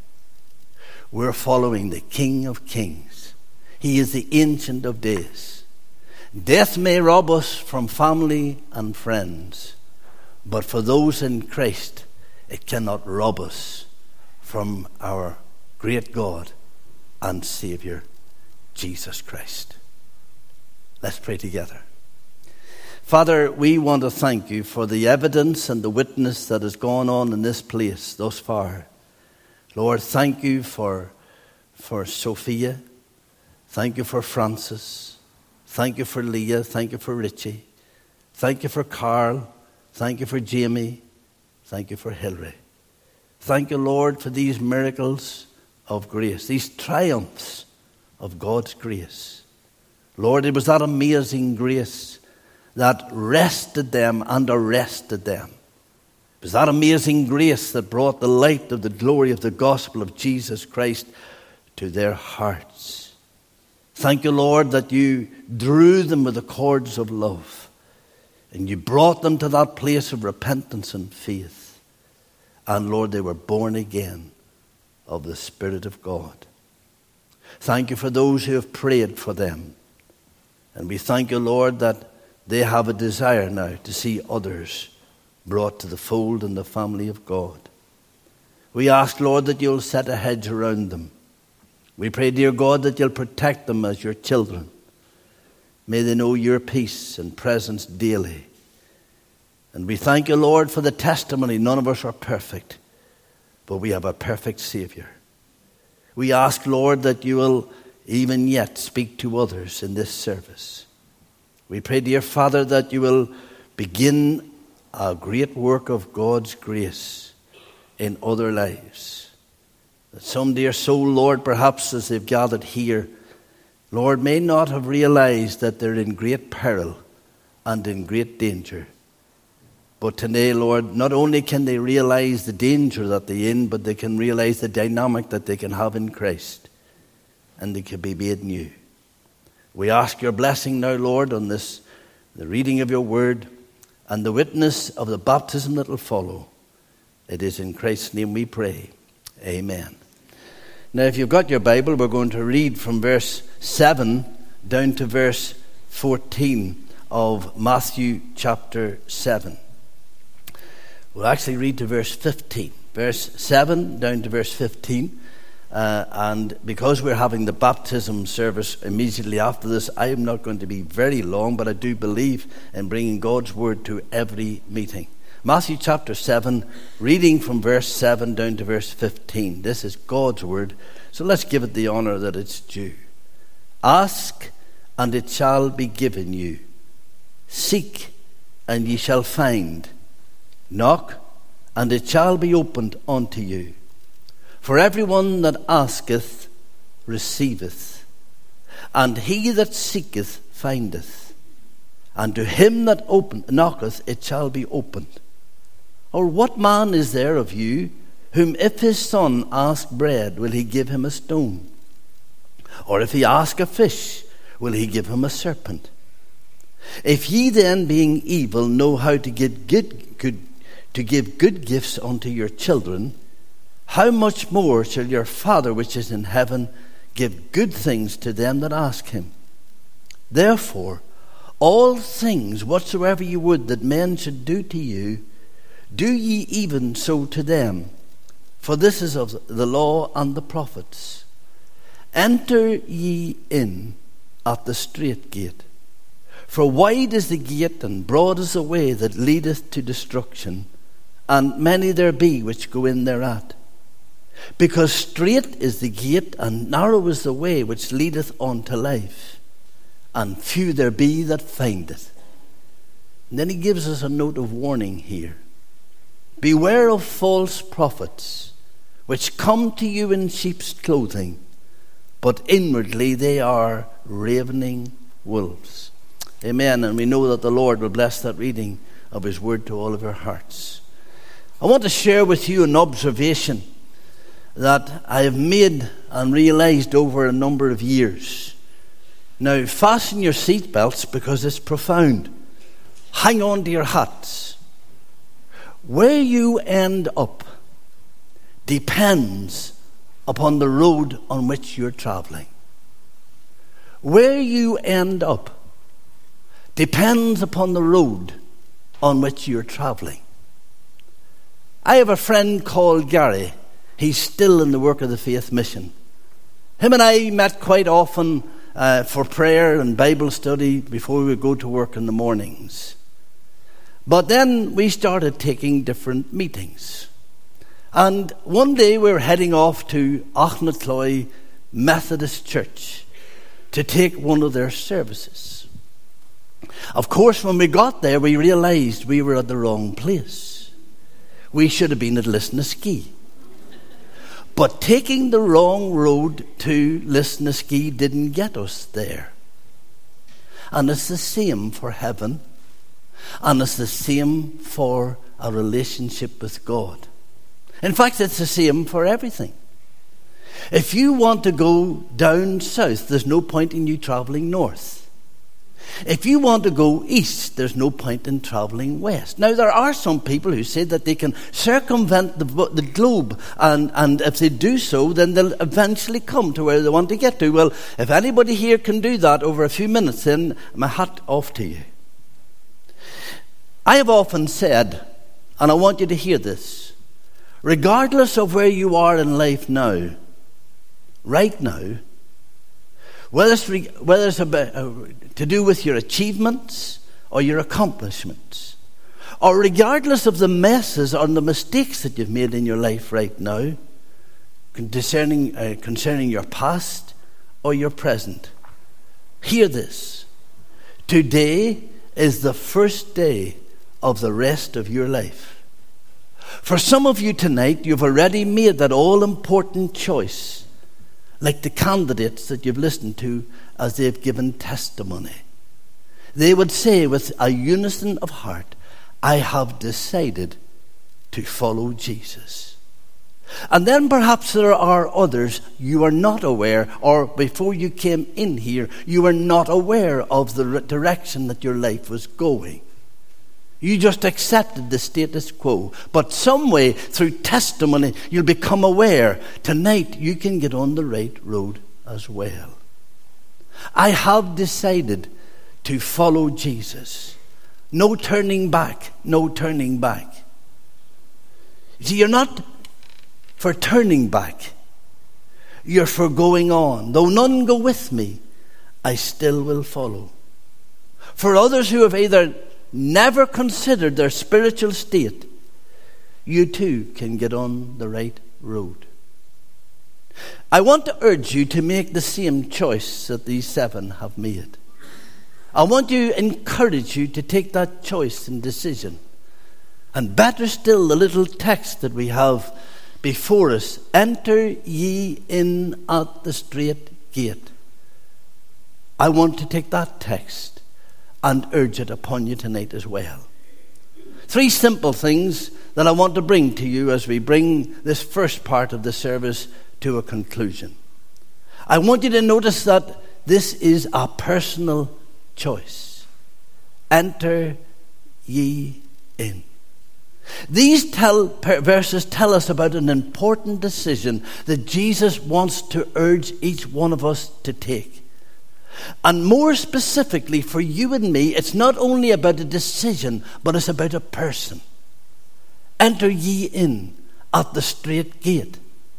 We're following the King of Kings. He is the Ancient of Days. Death may rob us from family and friends, but for those in Christ, it cannot rob us from our great God and Saviour, Jesus Christ. Let's pray together. Father, we want to thank you for the evidence and the witness that has gone on in this place thus far. Lord, thank you for Sophia. Thank you for Francis. Thank you for Leah. Thank you for Richie. Thank you for Carl. Thank you for Jamie. Thank you for Hilary. Thank you, Lord, for these miracles of grace, these triumphs of God's grace. Lord, it was that amazing grace that rested them and arrested them. It was that amazing grace that brought the light of the glory of the gospel of Jesus Christ to their hearts. Thank you, Lord, that you drew them with the cords of love and you brought them to that place of repentance and faith. And Lord, they were born again of the Spirit of God. Thank you for those who have prayed for them. And we thank you, Lord, that they have a desire now to see others brought to the fold and the family of God. We ask, Lord, that you'll set a hedge around them. We pray, dear God, that you'll protect them as your children. May they know your peace and presence daily. And we thank you, Lord, for the testimony. None of us are perfect, but we have a perfect Savior. We ask, Lord, that you will even yet speak to others in this service. We pray, dear Father, that you will begin a great work of God's grace in other lives. That some dear soul, Lord, perhaps as they've gathered here, Lord, may not have realized that they're in great peril and in great danger. But today, Lord, not only can they realize the danger that they're in, but they can realize the dynamic that they can have in Christ, and they can be made new. We ask your blessing now, Lord, on this, the reading of your word, and the witness of the baptism that will follow. It is in Christ's name we pray. Amen. Now, if you've got your Bible, we're going to read from verse 7 down to verse 14 of Matthew chapter 7. We'll actually read to verse 15. Verse 7 down to verse 15. And because we're having the baptism service immediately after this, I am not going to be very long, but I do believe in bringing God's word to every meeting. Matthew chapter 7, reading from verse 7 down to verse 15. This is God's word, so let's give it the honor that it's due. Ask, and it shall be given you. Seek, and ye shall find. Knock, and it shall be opened unto you. For everyone that asketh receiveth, and he that seeketh findeth, and to him that knocketh it shall be opened. Or what man is there of you, whom if his son ask bread, will he give him a stone? Or if he ask a fish, will he give him a serpent? If ye then, being evil, know how to give good gifts unto your children, how much more shall your Father which is in heaven give good things to them that ask him? Therefore, all things whatsoever you would that men should do to you, do ye even so to them. For this is of the law and the prophets. Enter ye in at the strait gate. For wide is the gate, and broad is the way that leadeth to destruction, and many there be which go in thereat. Because strait is the gate, and narrow is the way which leadeth unto life, and few there be that find it. And then he gives us a note of warning here. Beware of false prophets, which come to you in sheep's clothing, but inwardly they are ravening wolves. Amen. And we know that the Lord will bless that reading of his word to all of our hearts. I want to share with you an observation that I have made and realized over a number of years. Now, fasten your seatbelts because it's profound. Hang on to your hats. Where you end up depends upon the road on which you're traveling. Where you end up depends upon the road on which you're traveling. I have a friend called Gary. He's still in the Work of the Faith mission. Him and I met quite often for prayer and Bible study before we would go to work in the mornings. But then we started taking different meetings. And one day we were heading off to Achnacloy Methodist Church to take one of their services. Of course, when we got there, we realized we were at the wrong place. We should have been at Lisnaskea. But taking the wrong road to Lisnaskea didn't get us there. And it's the same for heaven. And it's the same for a relationship with God. In fact, it's the same for everything. If you want to go down south, there's no point in you traveling north. If you want to go east, there's no point in traveling west. Now, there are some people who say that they can circumvent the globe, and if they do so, then they'll eventually come to where they want to get to. Well, if anybody here can do that over a few minutes, then my hat off to you. I have often said, and I want you to hear this, regardless of where you are in life now, right now, whether it's to do with your achievements or your accomplishments, or regardless of the messes or the mistakes that you've made in your life right now, concerning your past or your present, hear this. Today is the first day of the rest of your life. For some of you tonight, you've already made that all-important choice, like the candidates that you've listened to as they've given testimony. They would say with a unison of heart, I have decided to follow Jesus. And then perhaps there are others you are not aware, or before you came in here, you were not aware of the direction that your life was going. You just accepted the status quo. But some way, through testimony, you'll become aware. Tonight, you can get on the right road as well. I have decided to follow Jesus. No turning back. No turning back. See, you're not for turning back. You're for going on. Though none go with me, I still will follow. For others who have either never considered their spiritual state, you too can get on the right road. I want to urge you to make the same choice that these 7 have made. I want to encourage you to take that choice and decision. And better still, the little text that we have before us, enter ye in at the strait gate. I want to take that text and urge it upon you tonight as well. 3 simple things that I want to bring to you as we bring this first part of the service to a conclusion. I want you to notice that this is a personal choice. Enter ye in. These verses tell us about an important decision that Jesus wants to urge each one of us to take. And more specifically for you and me, it's not only about a decision, but it's about a person. Enter ye in at the strait gate.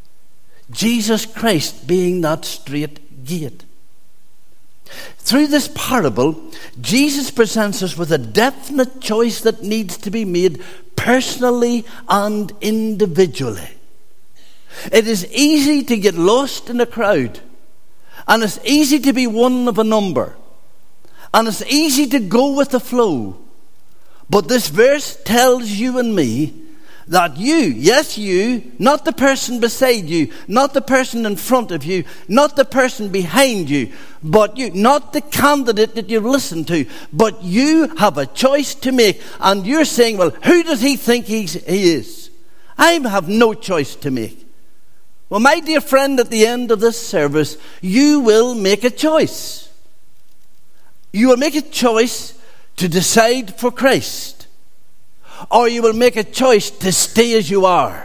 Jesus Christ being that strait gate. Through this parable, Jesus presents us with a definite choice that needs to be made personally and individually. It is easy to get lost in a crowd, and it's easy to be one of a number, and it's easy to go with the flow. But this verse tells you and me that you, yes you, not the person beside you, not the person in front of you, not the person behind you, but you, not the candidate that you've listened to, but you have a choice to make. And you're saying, well, who does he think he is? I have no choice to make. Well, my dear friend, at the end of this service, you will make a choice. You will make a choice to decide for Christ. Or you will make a choice to stay as you are.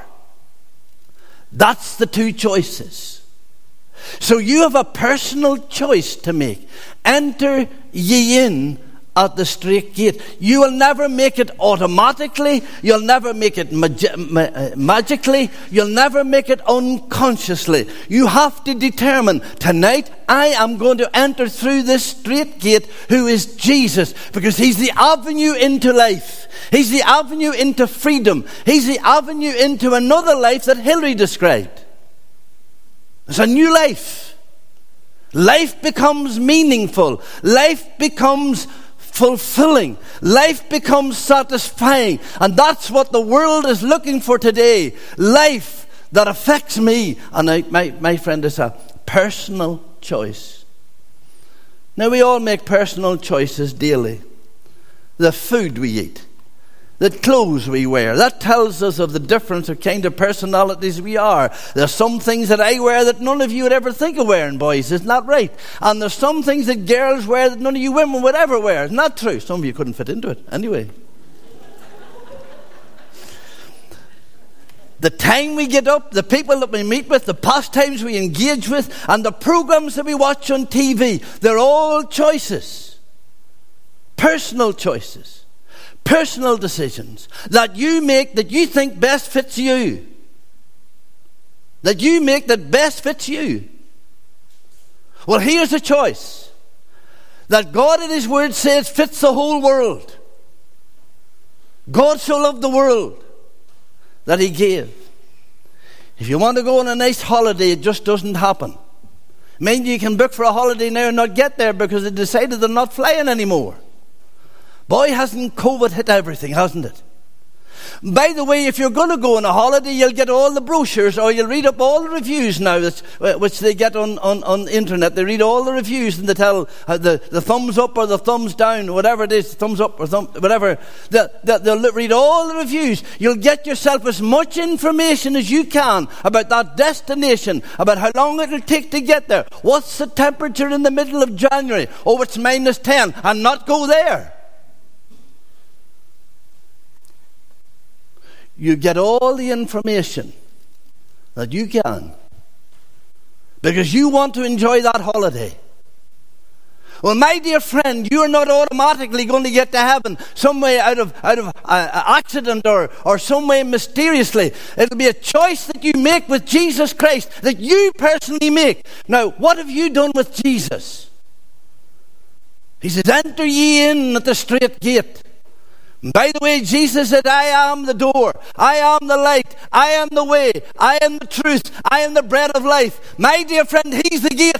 That's the 2 choices. So you have a personal choice to make. Enter ye in at the strait gate. You will never make it automatically. You'll never make it magically. You'll never make it unconsciously. You have to determine, tonight I am going to enter through this strait gate, who is Jesus, because he's the avenue into life. He's the avenue into freedom. He's the avenue into another life that Hillary described. It's a new life. Life becomes meaningful. Life becomes fulfilling. Life becomes satisfying. And that's what the world is looking for today. Life that affects me. And my friend, is a personal choice. Now, we all make personal choices daily. The food we eat, the clothes we wear, that tells us of the difference of kind of personalities we are. There's some things that I wear that none of you would ever think of wearing, boys. Isn't that right? And there's some things that girls wear that none of you women would ever wear. Isn't that true? Some of you couldn't fit into it. Anyway. The time we get up, the people that we meet with, the pastimes we engage with, and the programs that we watch on TV, they're all choices. Personal choices. Personal decisions that you make that you think best fits you. That you make that best fits you. Well, here's a choice that God in his word says fits the whole world. God so loved the world that he gave. If you want to go on a nice holiday, it just doesn't happen. Mind you can book for a holiday now and not get there because they decided they're not flying anymore. Boy, hasn't COVID hit everything, hasn't it? By the way, if you're going to go on a holiday, you'll get all the brochures, or you'll read up all the reviews now, which they get on the internet. They read all the reviews and they tell the thumbs up or the thumbs down, whatever it is, thumbs up or whatever. They'll read all the reviews. You'll get yourself as much information as you can about that destination, about how long it'll take to get there. What's the temperature in the middle of January? Oh, it's -10, and not go there. You get all the information that you can because you want to enjoy that holiday. Well, my dear friend, you're not automatically going to get to heaven some way out of accident or some way mysteriously. It'll be a choice that you make with Jesus Christ, that you personally make. Now, what have you done with Jesus? He says, enter ye in at the straight gate. By the way, Jesus said, I am the door, I am the light, I am the way, I am the truth, I am the bread of life. My dear friend, He's the gate.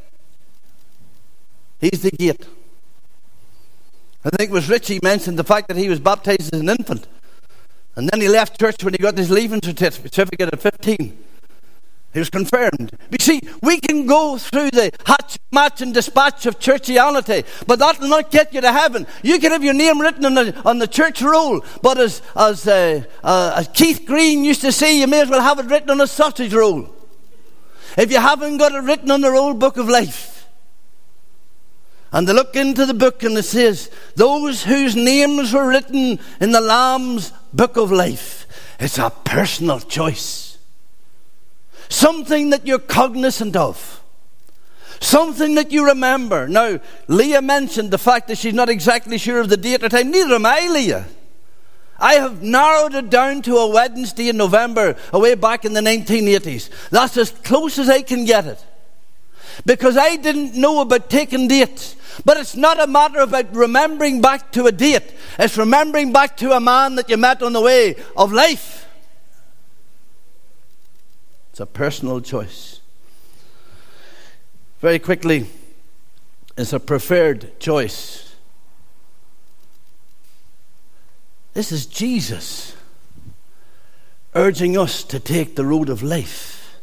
He's the gate. I think it was Richie mentioned the fact that he was baptized as an infant. And then he left church when he got his leaving certificate at 15. He was confirmed. You see, we can go through the hatch, match and dispatch of churchianity, but that will not get you to heaven. You can have your name written on the church roll, but as Keith Green used to say, you may as well have it written on a sausage roll if you haven't got it written on the roll book of life. And they look into the book and it says, those whose names were written in the Lamb's book of life. It's a personal choice. Something that you're cognizant of. Something that you remember. Now, Leah mentioned the fact that she's not exactly sure of the date or time. Neither am I, Leah. I have narrowed it down to a Wednesday in November, way back in the 1980s. That's as close as I can get it. Because I didn't know about taking dates. But it's not a matter about remembering back to a date. It's remembering back to a man that you met on the way of life. It's a personal choice. Very quickly, it's a preferred choice. This is Jesus urging us to take the road of life.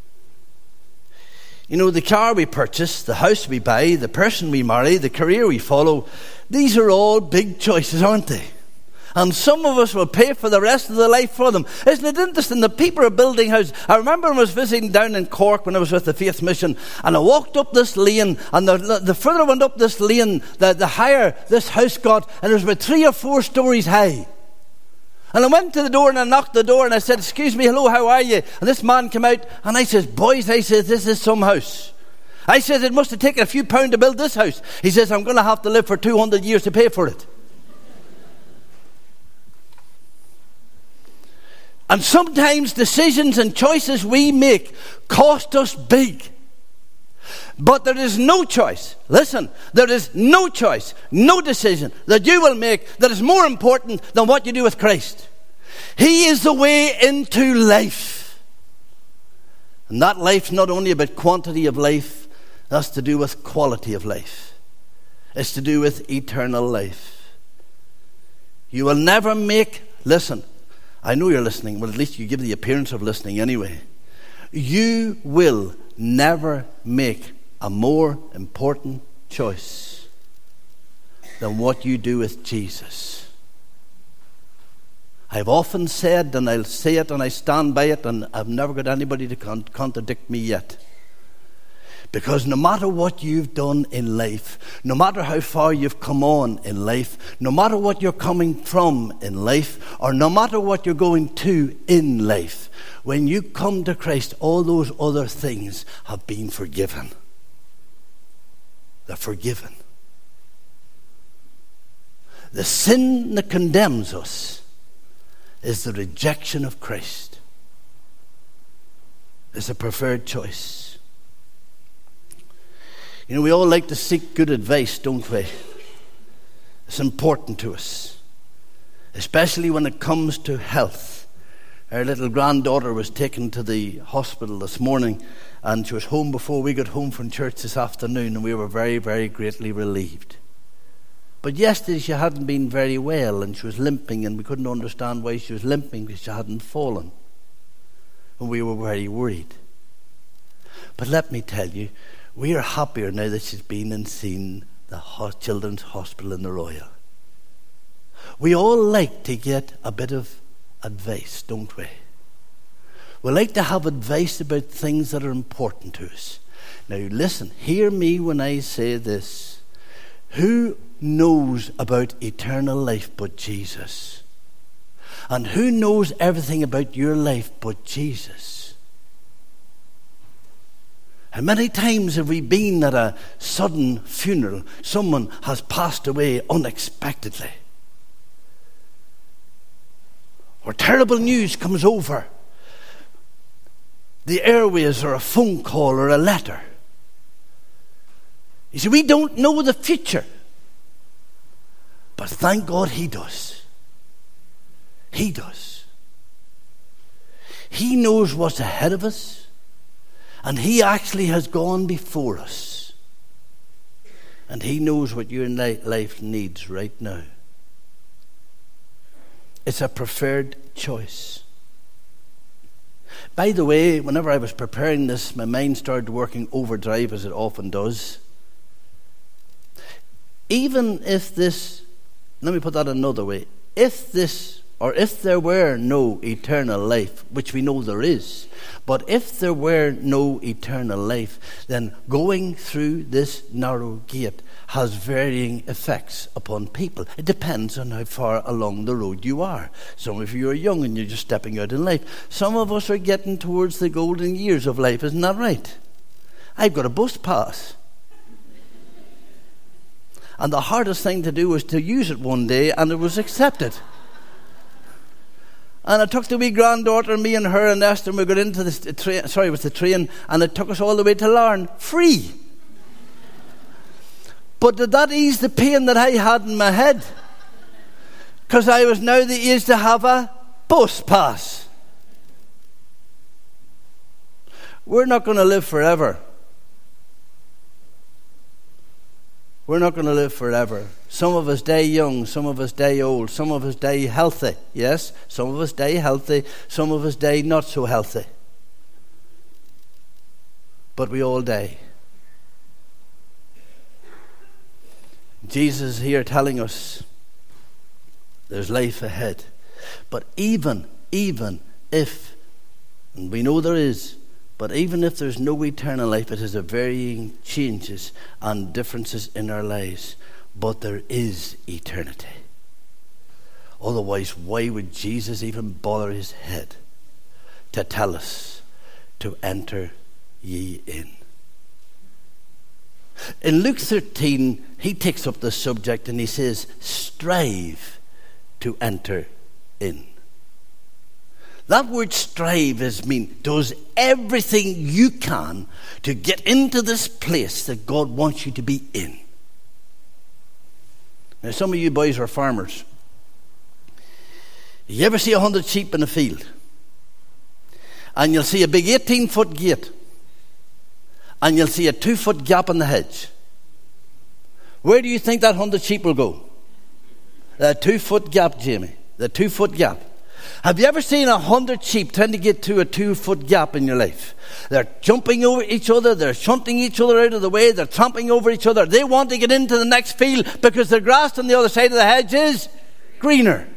You know, the car we purchase, the house we buy, the person we marry, the career we follow, these are all big choices, aren't they? And some of us will pay for the rest of the life for them. Isn't it interesting that people are building houses? I remember I was visiting down in Cork when I was with the Faith Mission, and I walked up this lane, and the further I went up this lane, the higher this house got, and it was about 3 or 4 stories high. And I went to the door and I knocked the door and I said, excuse me, hello, how are you? And this man came out and I says, boys, I says, this is some house. I says, it must have taken a few pounds to build this house. He says, I'm going to have to live for 200 years to pay for it. And sometimes decisions and choices we make cost us big. But there is no choice, listen, there is no choice, no decision that you will make that is more important than what you do with Christ. He is the way into life. And that life's not only about quantity of life, that's to do with quality of life. It's to do with eternal life. You will never make, listen, I know you're listening, but at least you give the appearance of listening anyway. You will never make a more important choice than what you do with Jesus. I've often said, and I'll say it and I stand by it, and I've never got anybody to contradict me yet. Because no matter what you've done in life, no matter how far you've come on in life, no matter what you're coming from in life, or no matter what you're going to in life, when you come to Christ, all those other things have been forgiven. They're forgiven. The sin that condemns us is the rejection of Christ. It's a preferred choice. You know, we all like to seek good advice, don't we? It's important to us, especially when it comes to health. Our little granddaughter was taken to the hospital this morning, and she was home before we got home from church this afternoon, and we were very, very greatly relieved. But yesterday she hadn't been very well and she was limping, and we couldn't understand why she was limping because she hadn't fallen. And we were very worried. But let me tell you, we are happier now that she's been and seen the Children's Hospital in the Royal. We all like to get a bit of advice, don't we? We like to have advice about things that are important to us. Now listen, hear me when I say this. Who knows about eternal life but Jesus? And who knows everything about your life but Jesus? How many times have we been at a sudden funeral? Someone has passed away unexpectedly. Or terrible news comes over the airways, or a phone call, or a letter. You see, we don't know the future. But thank God He does. He does. He knows what's ahead of us. And He actually has gone before us. And He knows what your life needs right now. It's a preferred choice. By the way, whenever I was preparing this, my mind started working overdrive, as it often does. Even if this, let me put that another way, if there were no eternal life, which we know there is, but if there were no eternal life, then going through this narrow gate has varying effects upon people. It depends on how far along the road you are. Some of you are young and you're just stepping out in life. Some of us are getting towards the golden years of life, isn't that right? I've got a bus pass. And the hardest thing to do was to use it one day, and it was accepted. And I took the wee granddaughter, me and her and Esther, and we got into the train, and it took us all the way to Larne, free. But did that ease the pain that I had in my head? Because I was now the age to have a bus pass. We're not going to live forever. We're not going to live forever. Some of us die young, some of us die old, some of us die healthy. Yes, some of us die healthy, some of us die not so healthy. But we all die. Jesus is here telling us there's life ahead. But even if, and we know there is, but even if there's no eternal life, it has a varying changes and differences in our lives. But there is eternity. Otherwise, why would Jesus even bother his head to tell us to enter ye in? In Luke 13, he takes up the subject and he says, strive to enter in. That word strive does everything you can to get into this place that God wants you to be in. Now, some of you boys are farmers. You ever see 100 sheep in a field? And you'll see a big 18-foot gate. And you'll see a 2-foot gap in the hedge. Where do you think that 100 sheep will go? The 2-foot gap, Jamie. The 2-foot gap. Have you ever seen 100 sheep trying to get to a 2-foot gap in your life? They're jumping over each other. They're shunting each other out of the way. They're tramping over each other. They want to get into the next field because the grass on the other side of the hedge is greener.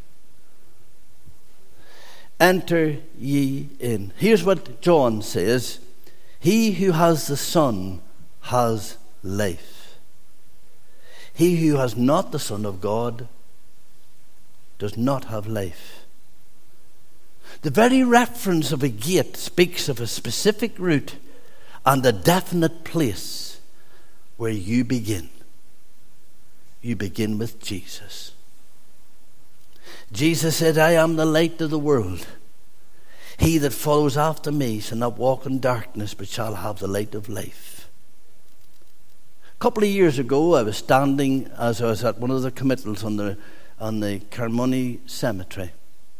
Enter ye in. Here's what John says. He who has the Son has life. He who has not the Son of God does not have life. The very reference of a gate speaks of a specific route and a definite place where you begin. You begin with Jesus. Jesus said, I am the light of the world. He that follows after me shall not walk in darkness, but shall have the light of life. A couple of years ago, I was standing as I was at one of the committals on the Carmoney Cemetery.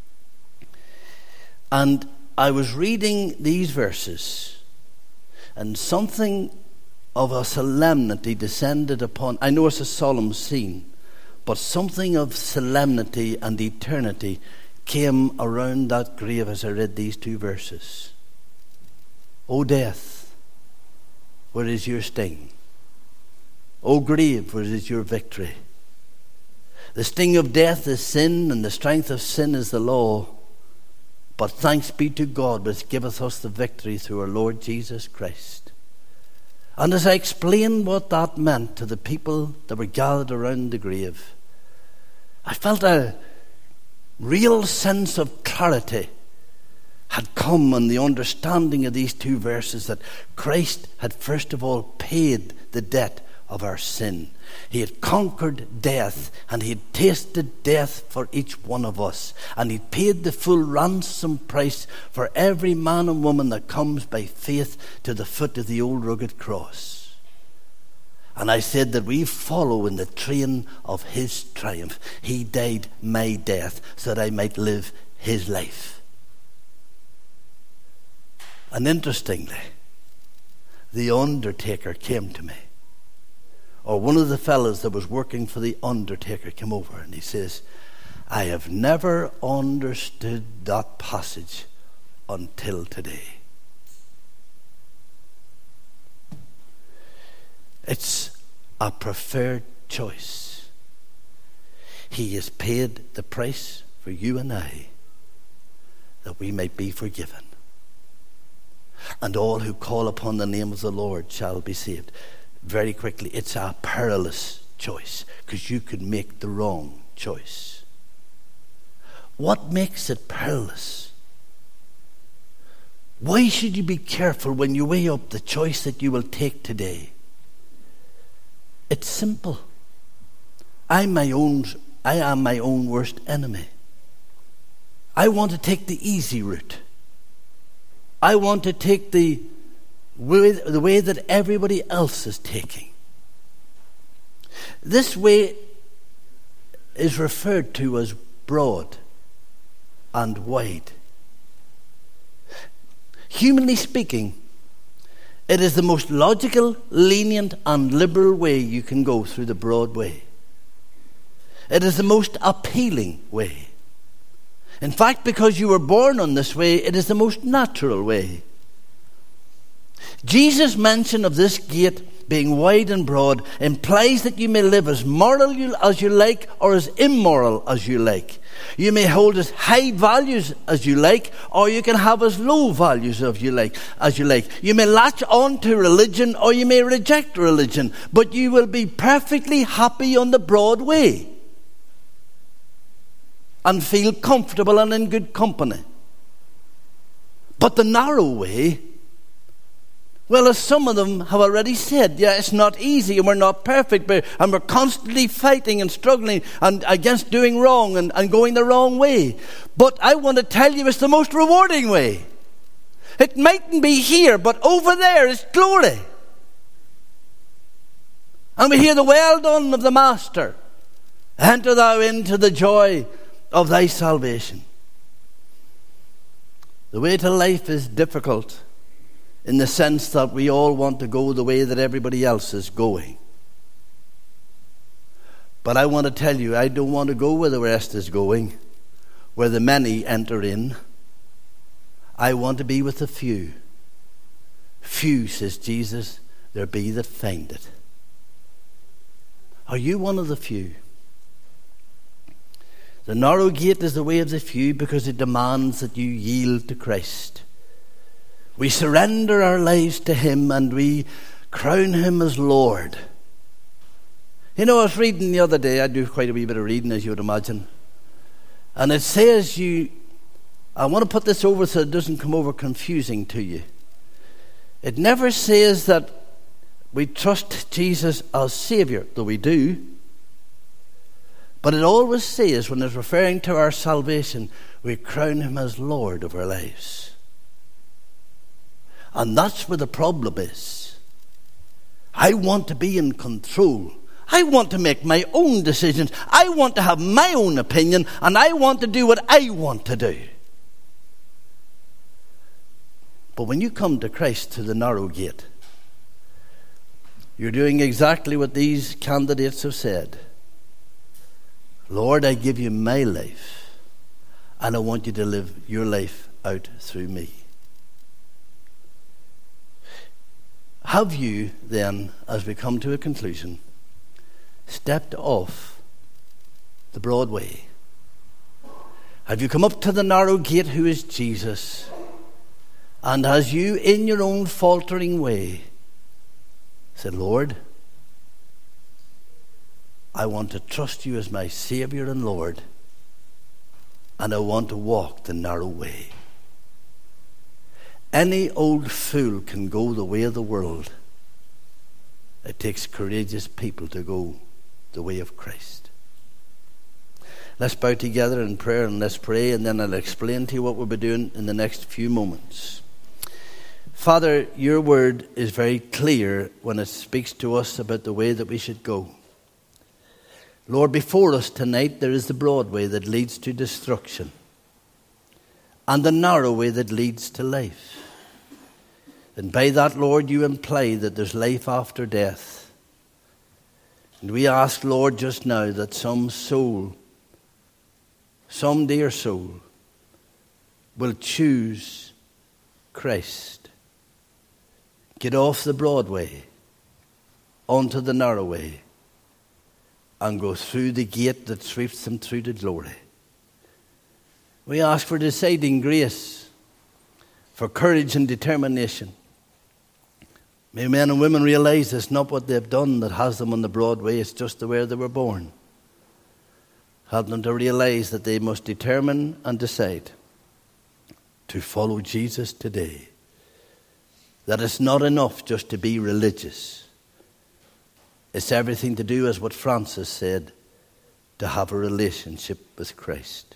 And I was reading these verses, and something of a solemnity descended upon. I know it's a solemn scene, but something of solemnity and eternity came around that grave as I read these two verses. O death, where is your sting? O grave, where is your victory? The sting of death is sin, and the strength of sin is the law. But thanks be to God, which giveth us the victory through our Lord Jesus Christ. And as I explained what that meant to the people that were gathered around the grave, I felt a real sense of clarity had come on the understanding of these two verses, that Christ had first of all paid the debt of our sin. He had conquered death, and he had tasted death for each one of us, and he paid the full ransom price for every man and woman that comes by faith to the foot of the old rugged cross. And I said that we follow in the train of his triumph. He died my death so that I might live his life. And interestingly, the undertaker came to me. Or one of the fellows that was working for the undertaker came over and he says, I have never understood that passage until today. It's a preferred choice. He has paid the price for you and I, that we might be forgiven. And all who call upon the name of the Lord shall be saved. Very quickly, it's a perilous choice, because you could make the wrong choice. What makes it perilous? Why should you be careful when you weigh up the choice that you will take today? It's simple. I am my own worst enemy. I want to take the easy route. I want to take the way that everybody else is taking. This way is referred to as broad and wide. Humanly speaking, it is the most logical, lenient, and liberal way you can go through the broad way. It is the most appealing way. In fact, because you were born on this way, it is the most natural way. Jesus' mention of this gate being wide and broad implies that you may live as moral as you like or as immoral as you like. You may hold as high values as you like, or you can have as low values as you like. You may latch on to religion, or you may reject religion, but you will be perfectly happy on the broad way and feel comfortable and in good company. But the narrow way, well, as some of them have already said, yeah, it's not easy, and we're not perfect, and we're constantly fighting and struggling and against doing wrong and going the wrong way. But I want to tell you, it's the most rewarding way. It mightn't be here, but over there is glory. And we hear the well done of the Master. Enter thou into the joy of thy salvation. The way to life is difficult, in the sense that we all want to go the way that everybody else is going. But I want to tell you, I don't want to go where the rest is going, where the many enter in. I want to be with the few. Few, says Jesus, there be that find it. Are you one of the few? The narrow gate is the way of the few, because it demands that you yield to Christ. We surrender our lives to him and we crown him as Lord. You know, I was reading the other day, I do quite a wee bit of reading, as you would imagine. And it says I want to put this over so it doesn't come over confusing to you. It never says that we trust Jesus as Saviour, though we do. But it always says, when it's referring to our salvation, we crown him as Lord of our lives. And that's where the problem is. I want to be in control. I want to make my own decisions. I want to have my own opinion, and I want to do what I want to do. But when you come to Christ through the narrow gate, you're doing exactly what these candidates have said. Lord, I give you my life, and I want you to live your life out through me. Have you then, as we come to a conclusion, stepped off the broad way? Have you come up to the narrow gate, who is Jesus? And has you, in your own faltering way, said, Lord, I want to trust you as my Saviour and Lord, and I want to walk the narrow way. Any old fool can go the way of the world. It takes courageous people to go the way of Christ. Let's bow together in prayer and let's pray, and then I'll explain to you what we'll be doing in the next few moments. Father, your word is very clear when it speaks to us about the way that we should go. Lord, before us tonight there is the broad way that leads to destruction, and the narrow way that leads to life. And by that, Lord, you imply that there's life after death. And we ask, Lord, just now that some soul, some dear soul, will choose Christ. Get off the broad way, onto the narrow way, and go through the gate that sweeps them through to glory. We ask for deciding grace, for courage and determination. May men and women realize it's not what they've done that has them on the broad way, it's just the way they were born. Help them to realize that they must determine and decide to follow Jesus today. That it's not enough just to be religious. It's everything to do, as what Francis said, to have a relationship with Christ.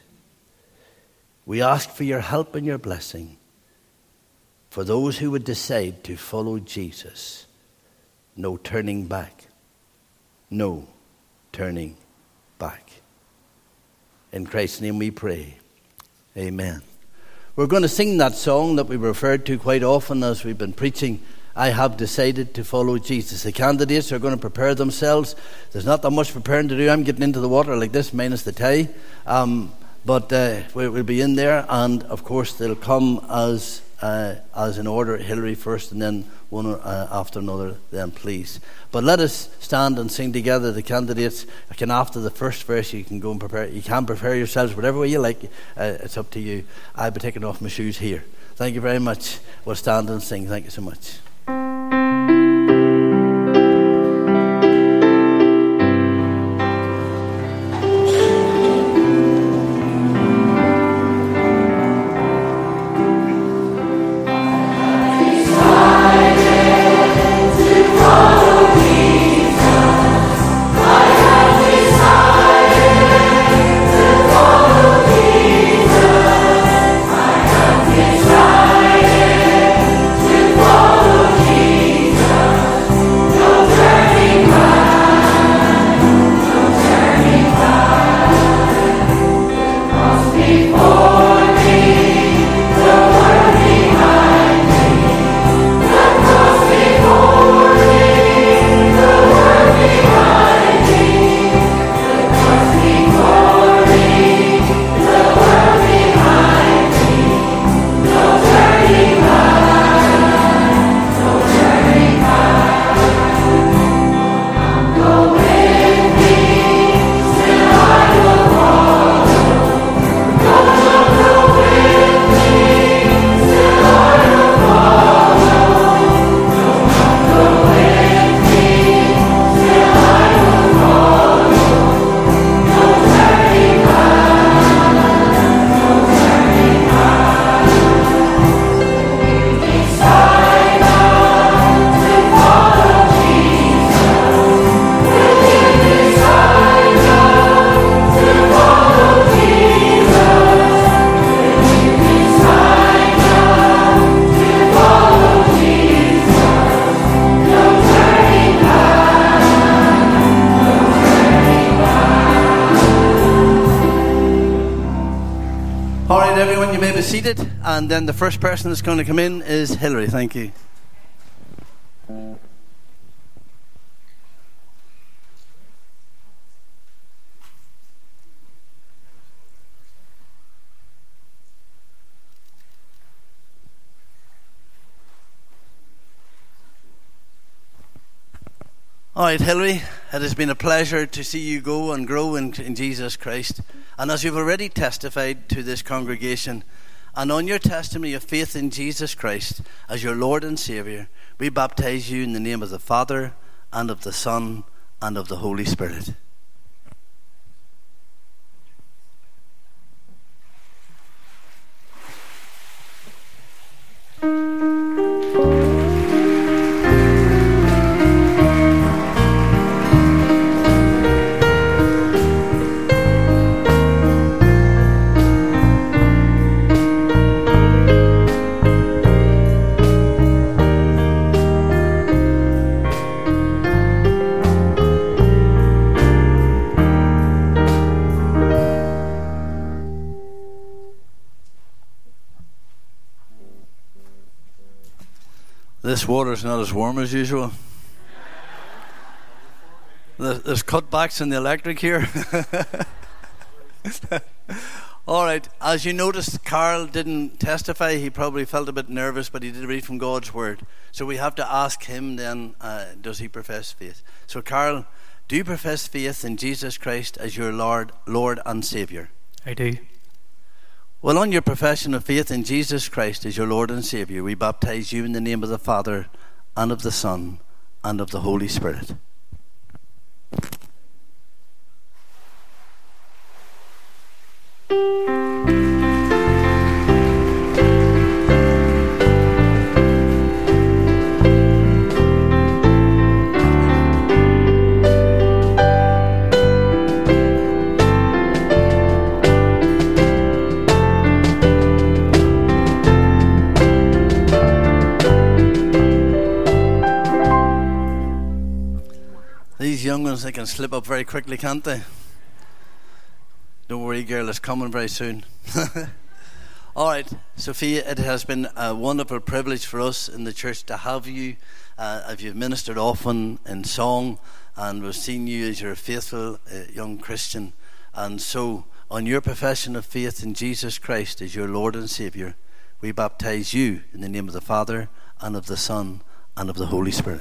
We ask for your help and your blessing for those who would decide to follow Jesus. No turning back. No turning back. In Christ's name we pray. Amen. We're going to sing that song that we referred to quite often as we've been preaching. I have decided to follow Jesus. The candidates are going to prepare themselves. There's not that much preparing to do. I'm getting into the water like this, minus the tie. But we'll be in there, and of course they'll come as in order. Hillary first, and then one after another, then please. But let us stand and sing together. The candidates can, after the first verse, you can go and prepare. You can prepare yourselves whatever way you like. It's up to you. I'll be taking off my shoes here. Thank you very much. We'll stand and sing. Thank you so much. Seated, and then the first person that's going to come in is Hillary. Thank you. All right, Hilary, it has been a pleasure to see you go and grow in Jesus Christ. And as you've already testified to this congregation, and on your testimony of faith in Jesus Christ as your Lord and Saviour, we baptize you in the name of the Father, and of the Son, and of the Holy Spirit. This water's not as warm as usual. There's cutbacks in the electric here. All right, as you noticed, Carl didn't testify. He probably felt a bit nervous, but he did read from God's word. So we have to ask him then, does he profess faith? So Carl, do you profess faith in Jesus Christ as your Lord and Saviour? I do. Well, on your profession of faith in Jesus Christ as your Lord and Saviour, we baptize you in the name of the Father, and of the Son, and of the Holy Spirit. Young ones, they can slip up very quickly, can't they? Don't worry, girl, it's coming very soon. All right, Sophia, it has been a wonderful privilege for us in the church to have you. As you've ministered often in song, and we've seen you as you're a faithful young Christian. And so, on your profession of faith in Jesus Christ as your Lord and Saviour, we baptize you in the name of the Father, and of the Son, and of the Holy Spirit.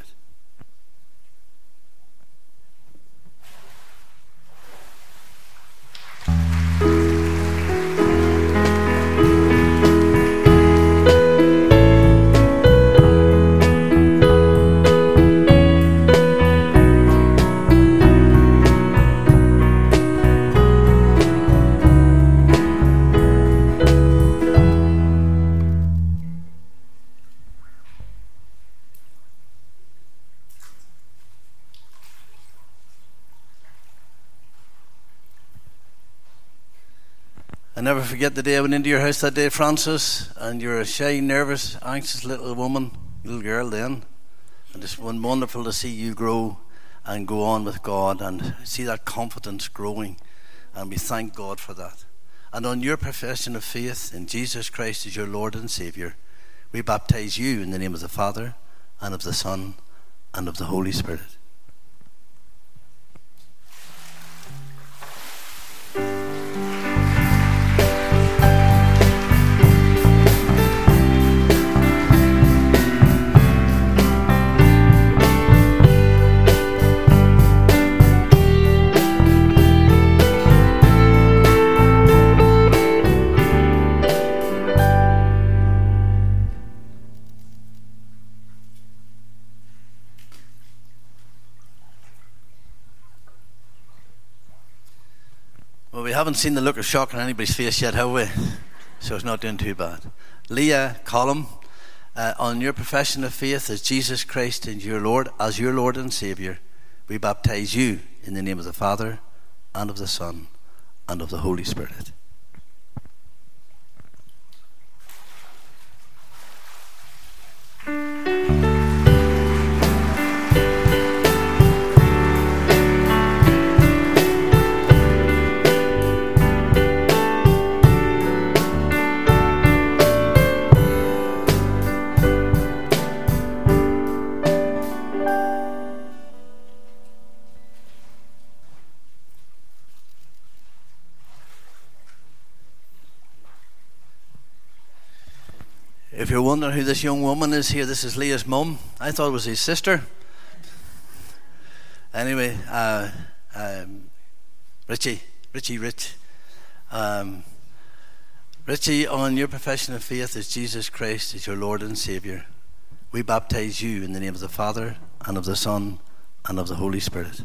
I never forget the day I went into your house that day, Francis, and you're a shy, nervous, anxious little girl then. And it's wonderful to see you grow and go on with God and see that confidence growing. And we thank God for that. And on your profession of faith in Jesus Christ as your Lord and Saviour, we baptize you in the name of the Father, and of the Son, and of the Holy Spirit. Well, we haven't seen the look of shock on anybody's face yet, have we? So it's not doing too bad. Leah Colum, on your profession of faith as Jesus Christ and your Lord and Saviour, we baptize you in the name of the Father, and of the Son, and of the Holy Spirit. If you're wondering who this young woman is here, this is Leah's mum. I thought it was his sister. Anyway, Richie, Richie, on your profession of faith as Jesus Christ is your Lord and Saviour, we baptize you in the name of the Father and of the Son and of the Holy Spirit.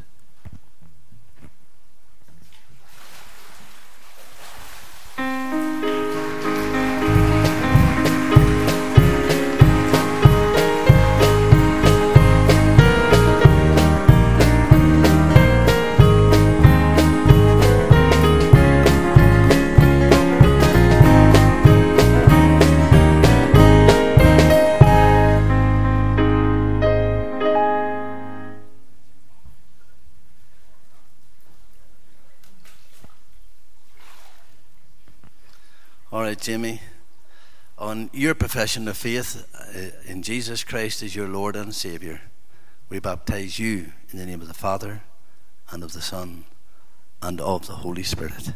All right, Jamie, on your profession of faith in Jesus Christ as your Lord and Saviour, we baptize you in the name of the Father and of the Son and of the Holy Spirit.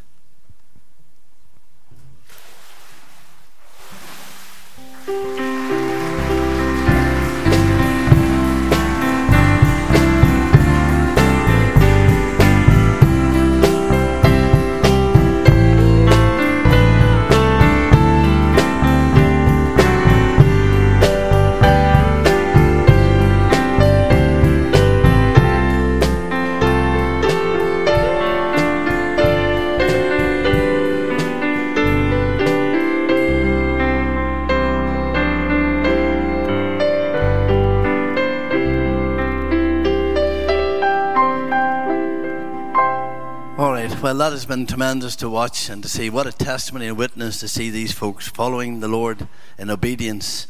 Well, that has been tremendous to watch and to see. What a testimony and witness to see these folks following the Lord in obedience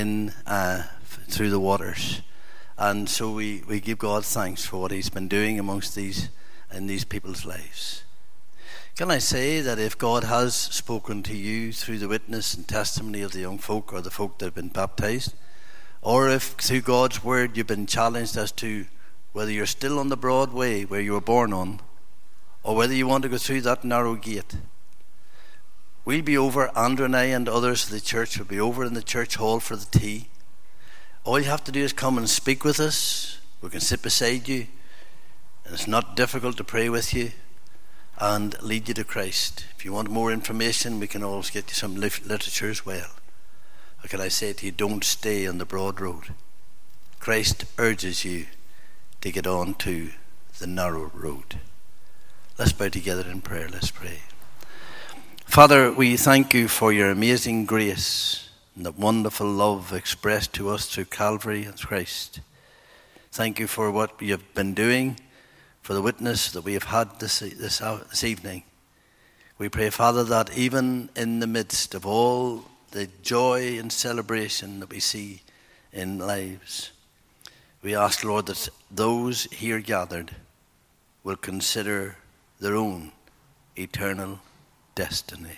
through the waters. And so we give God thanks for what He's been doing amongst these people's lives. Can I say that if God has spoken to you through the witness and testimony of the young folk or the folk that have been baptized, or if through God's word you've been challenged as to whether you're still on the broad way where you were born on, or whether you want to go through that narrow gate, we'll be over, Andrew and I and others of the church will be over in the church hall for the tea. All you have to do is come and speak with us. We can sit beside you, and it's not difficult to pray with you and lead you to Christ. If you want more information, we can always get you some literature as well. Or can I say to you, don't stay on the broad road. Christ urges you to get on to the narrow road. Let's bow together in prayer. Let's pray. Father, we thank you for your amazing grace and the wonderful love expressed to us through Calvary and Christ. Thank you for what you have been doing, for the witness that we have had this evening. We pray, Father, that even in the midst of all the joy and celebration that we see in lives, we ask, Lord, that those here gathered will consider their own eternal destiny.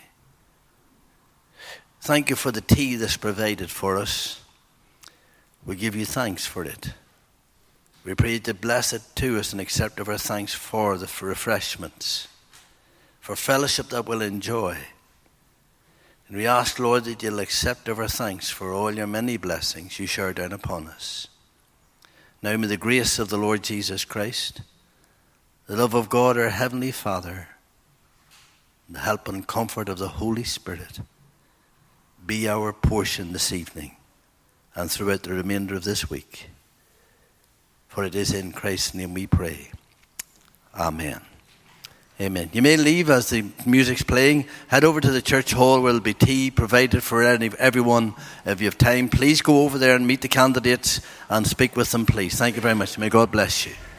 Thank you for the tea that's provided for us. We give you thanks for it. We pray you to bless it to us and accept of our thanks for the refreshments, for fellowship that we'll enjoy. And we ask, Lord, that you'll accept of our thanks for all your many blessings you shower down upon us. Now may the grace of the Lord Jesus Christ, the love of God, our Heavenly Father, and the help and comfort of the Holy Spirit be our portion this evening and throughout the remainder of this week. For it is in Christ's name we pray. Amen. Amen. You may leave as the music's playing. Head over to the church hall where there'll be tea provided for everyone. If you have time, please go over there and meet the candidates and speak with them, please. Thank you very much. May God bless you.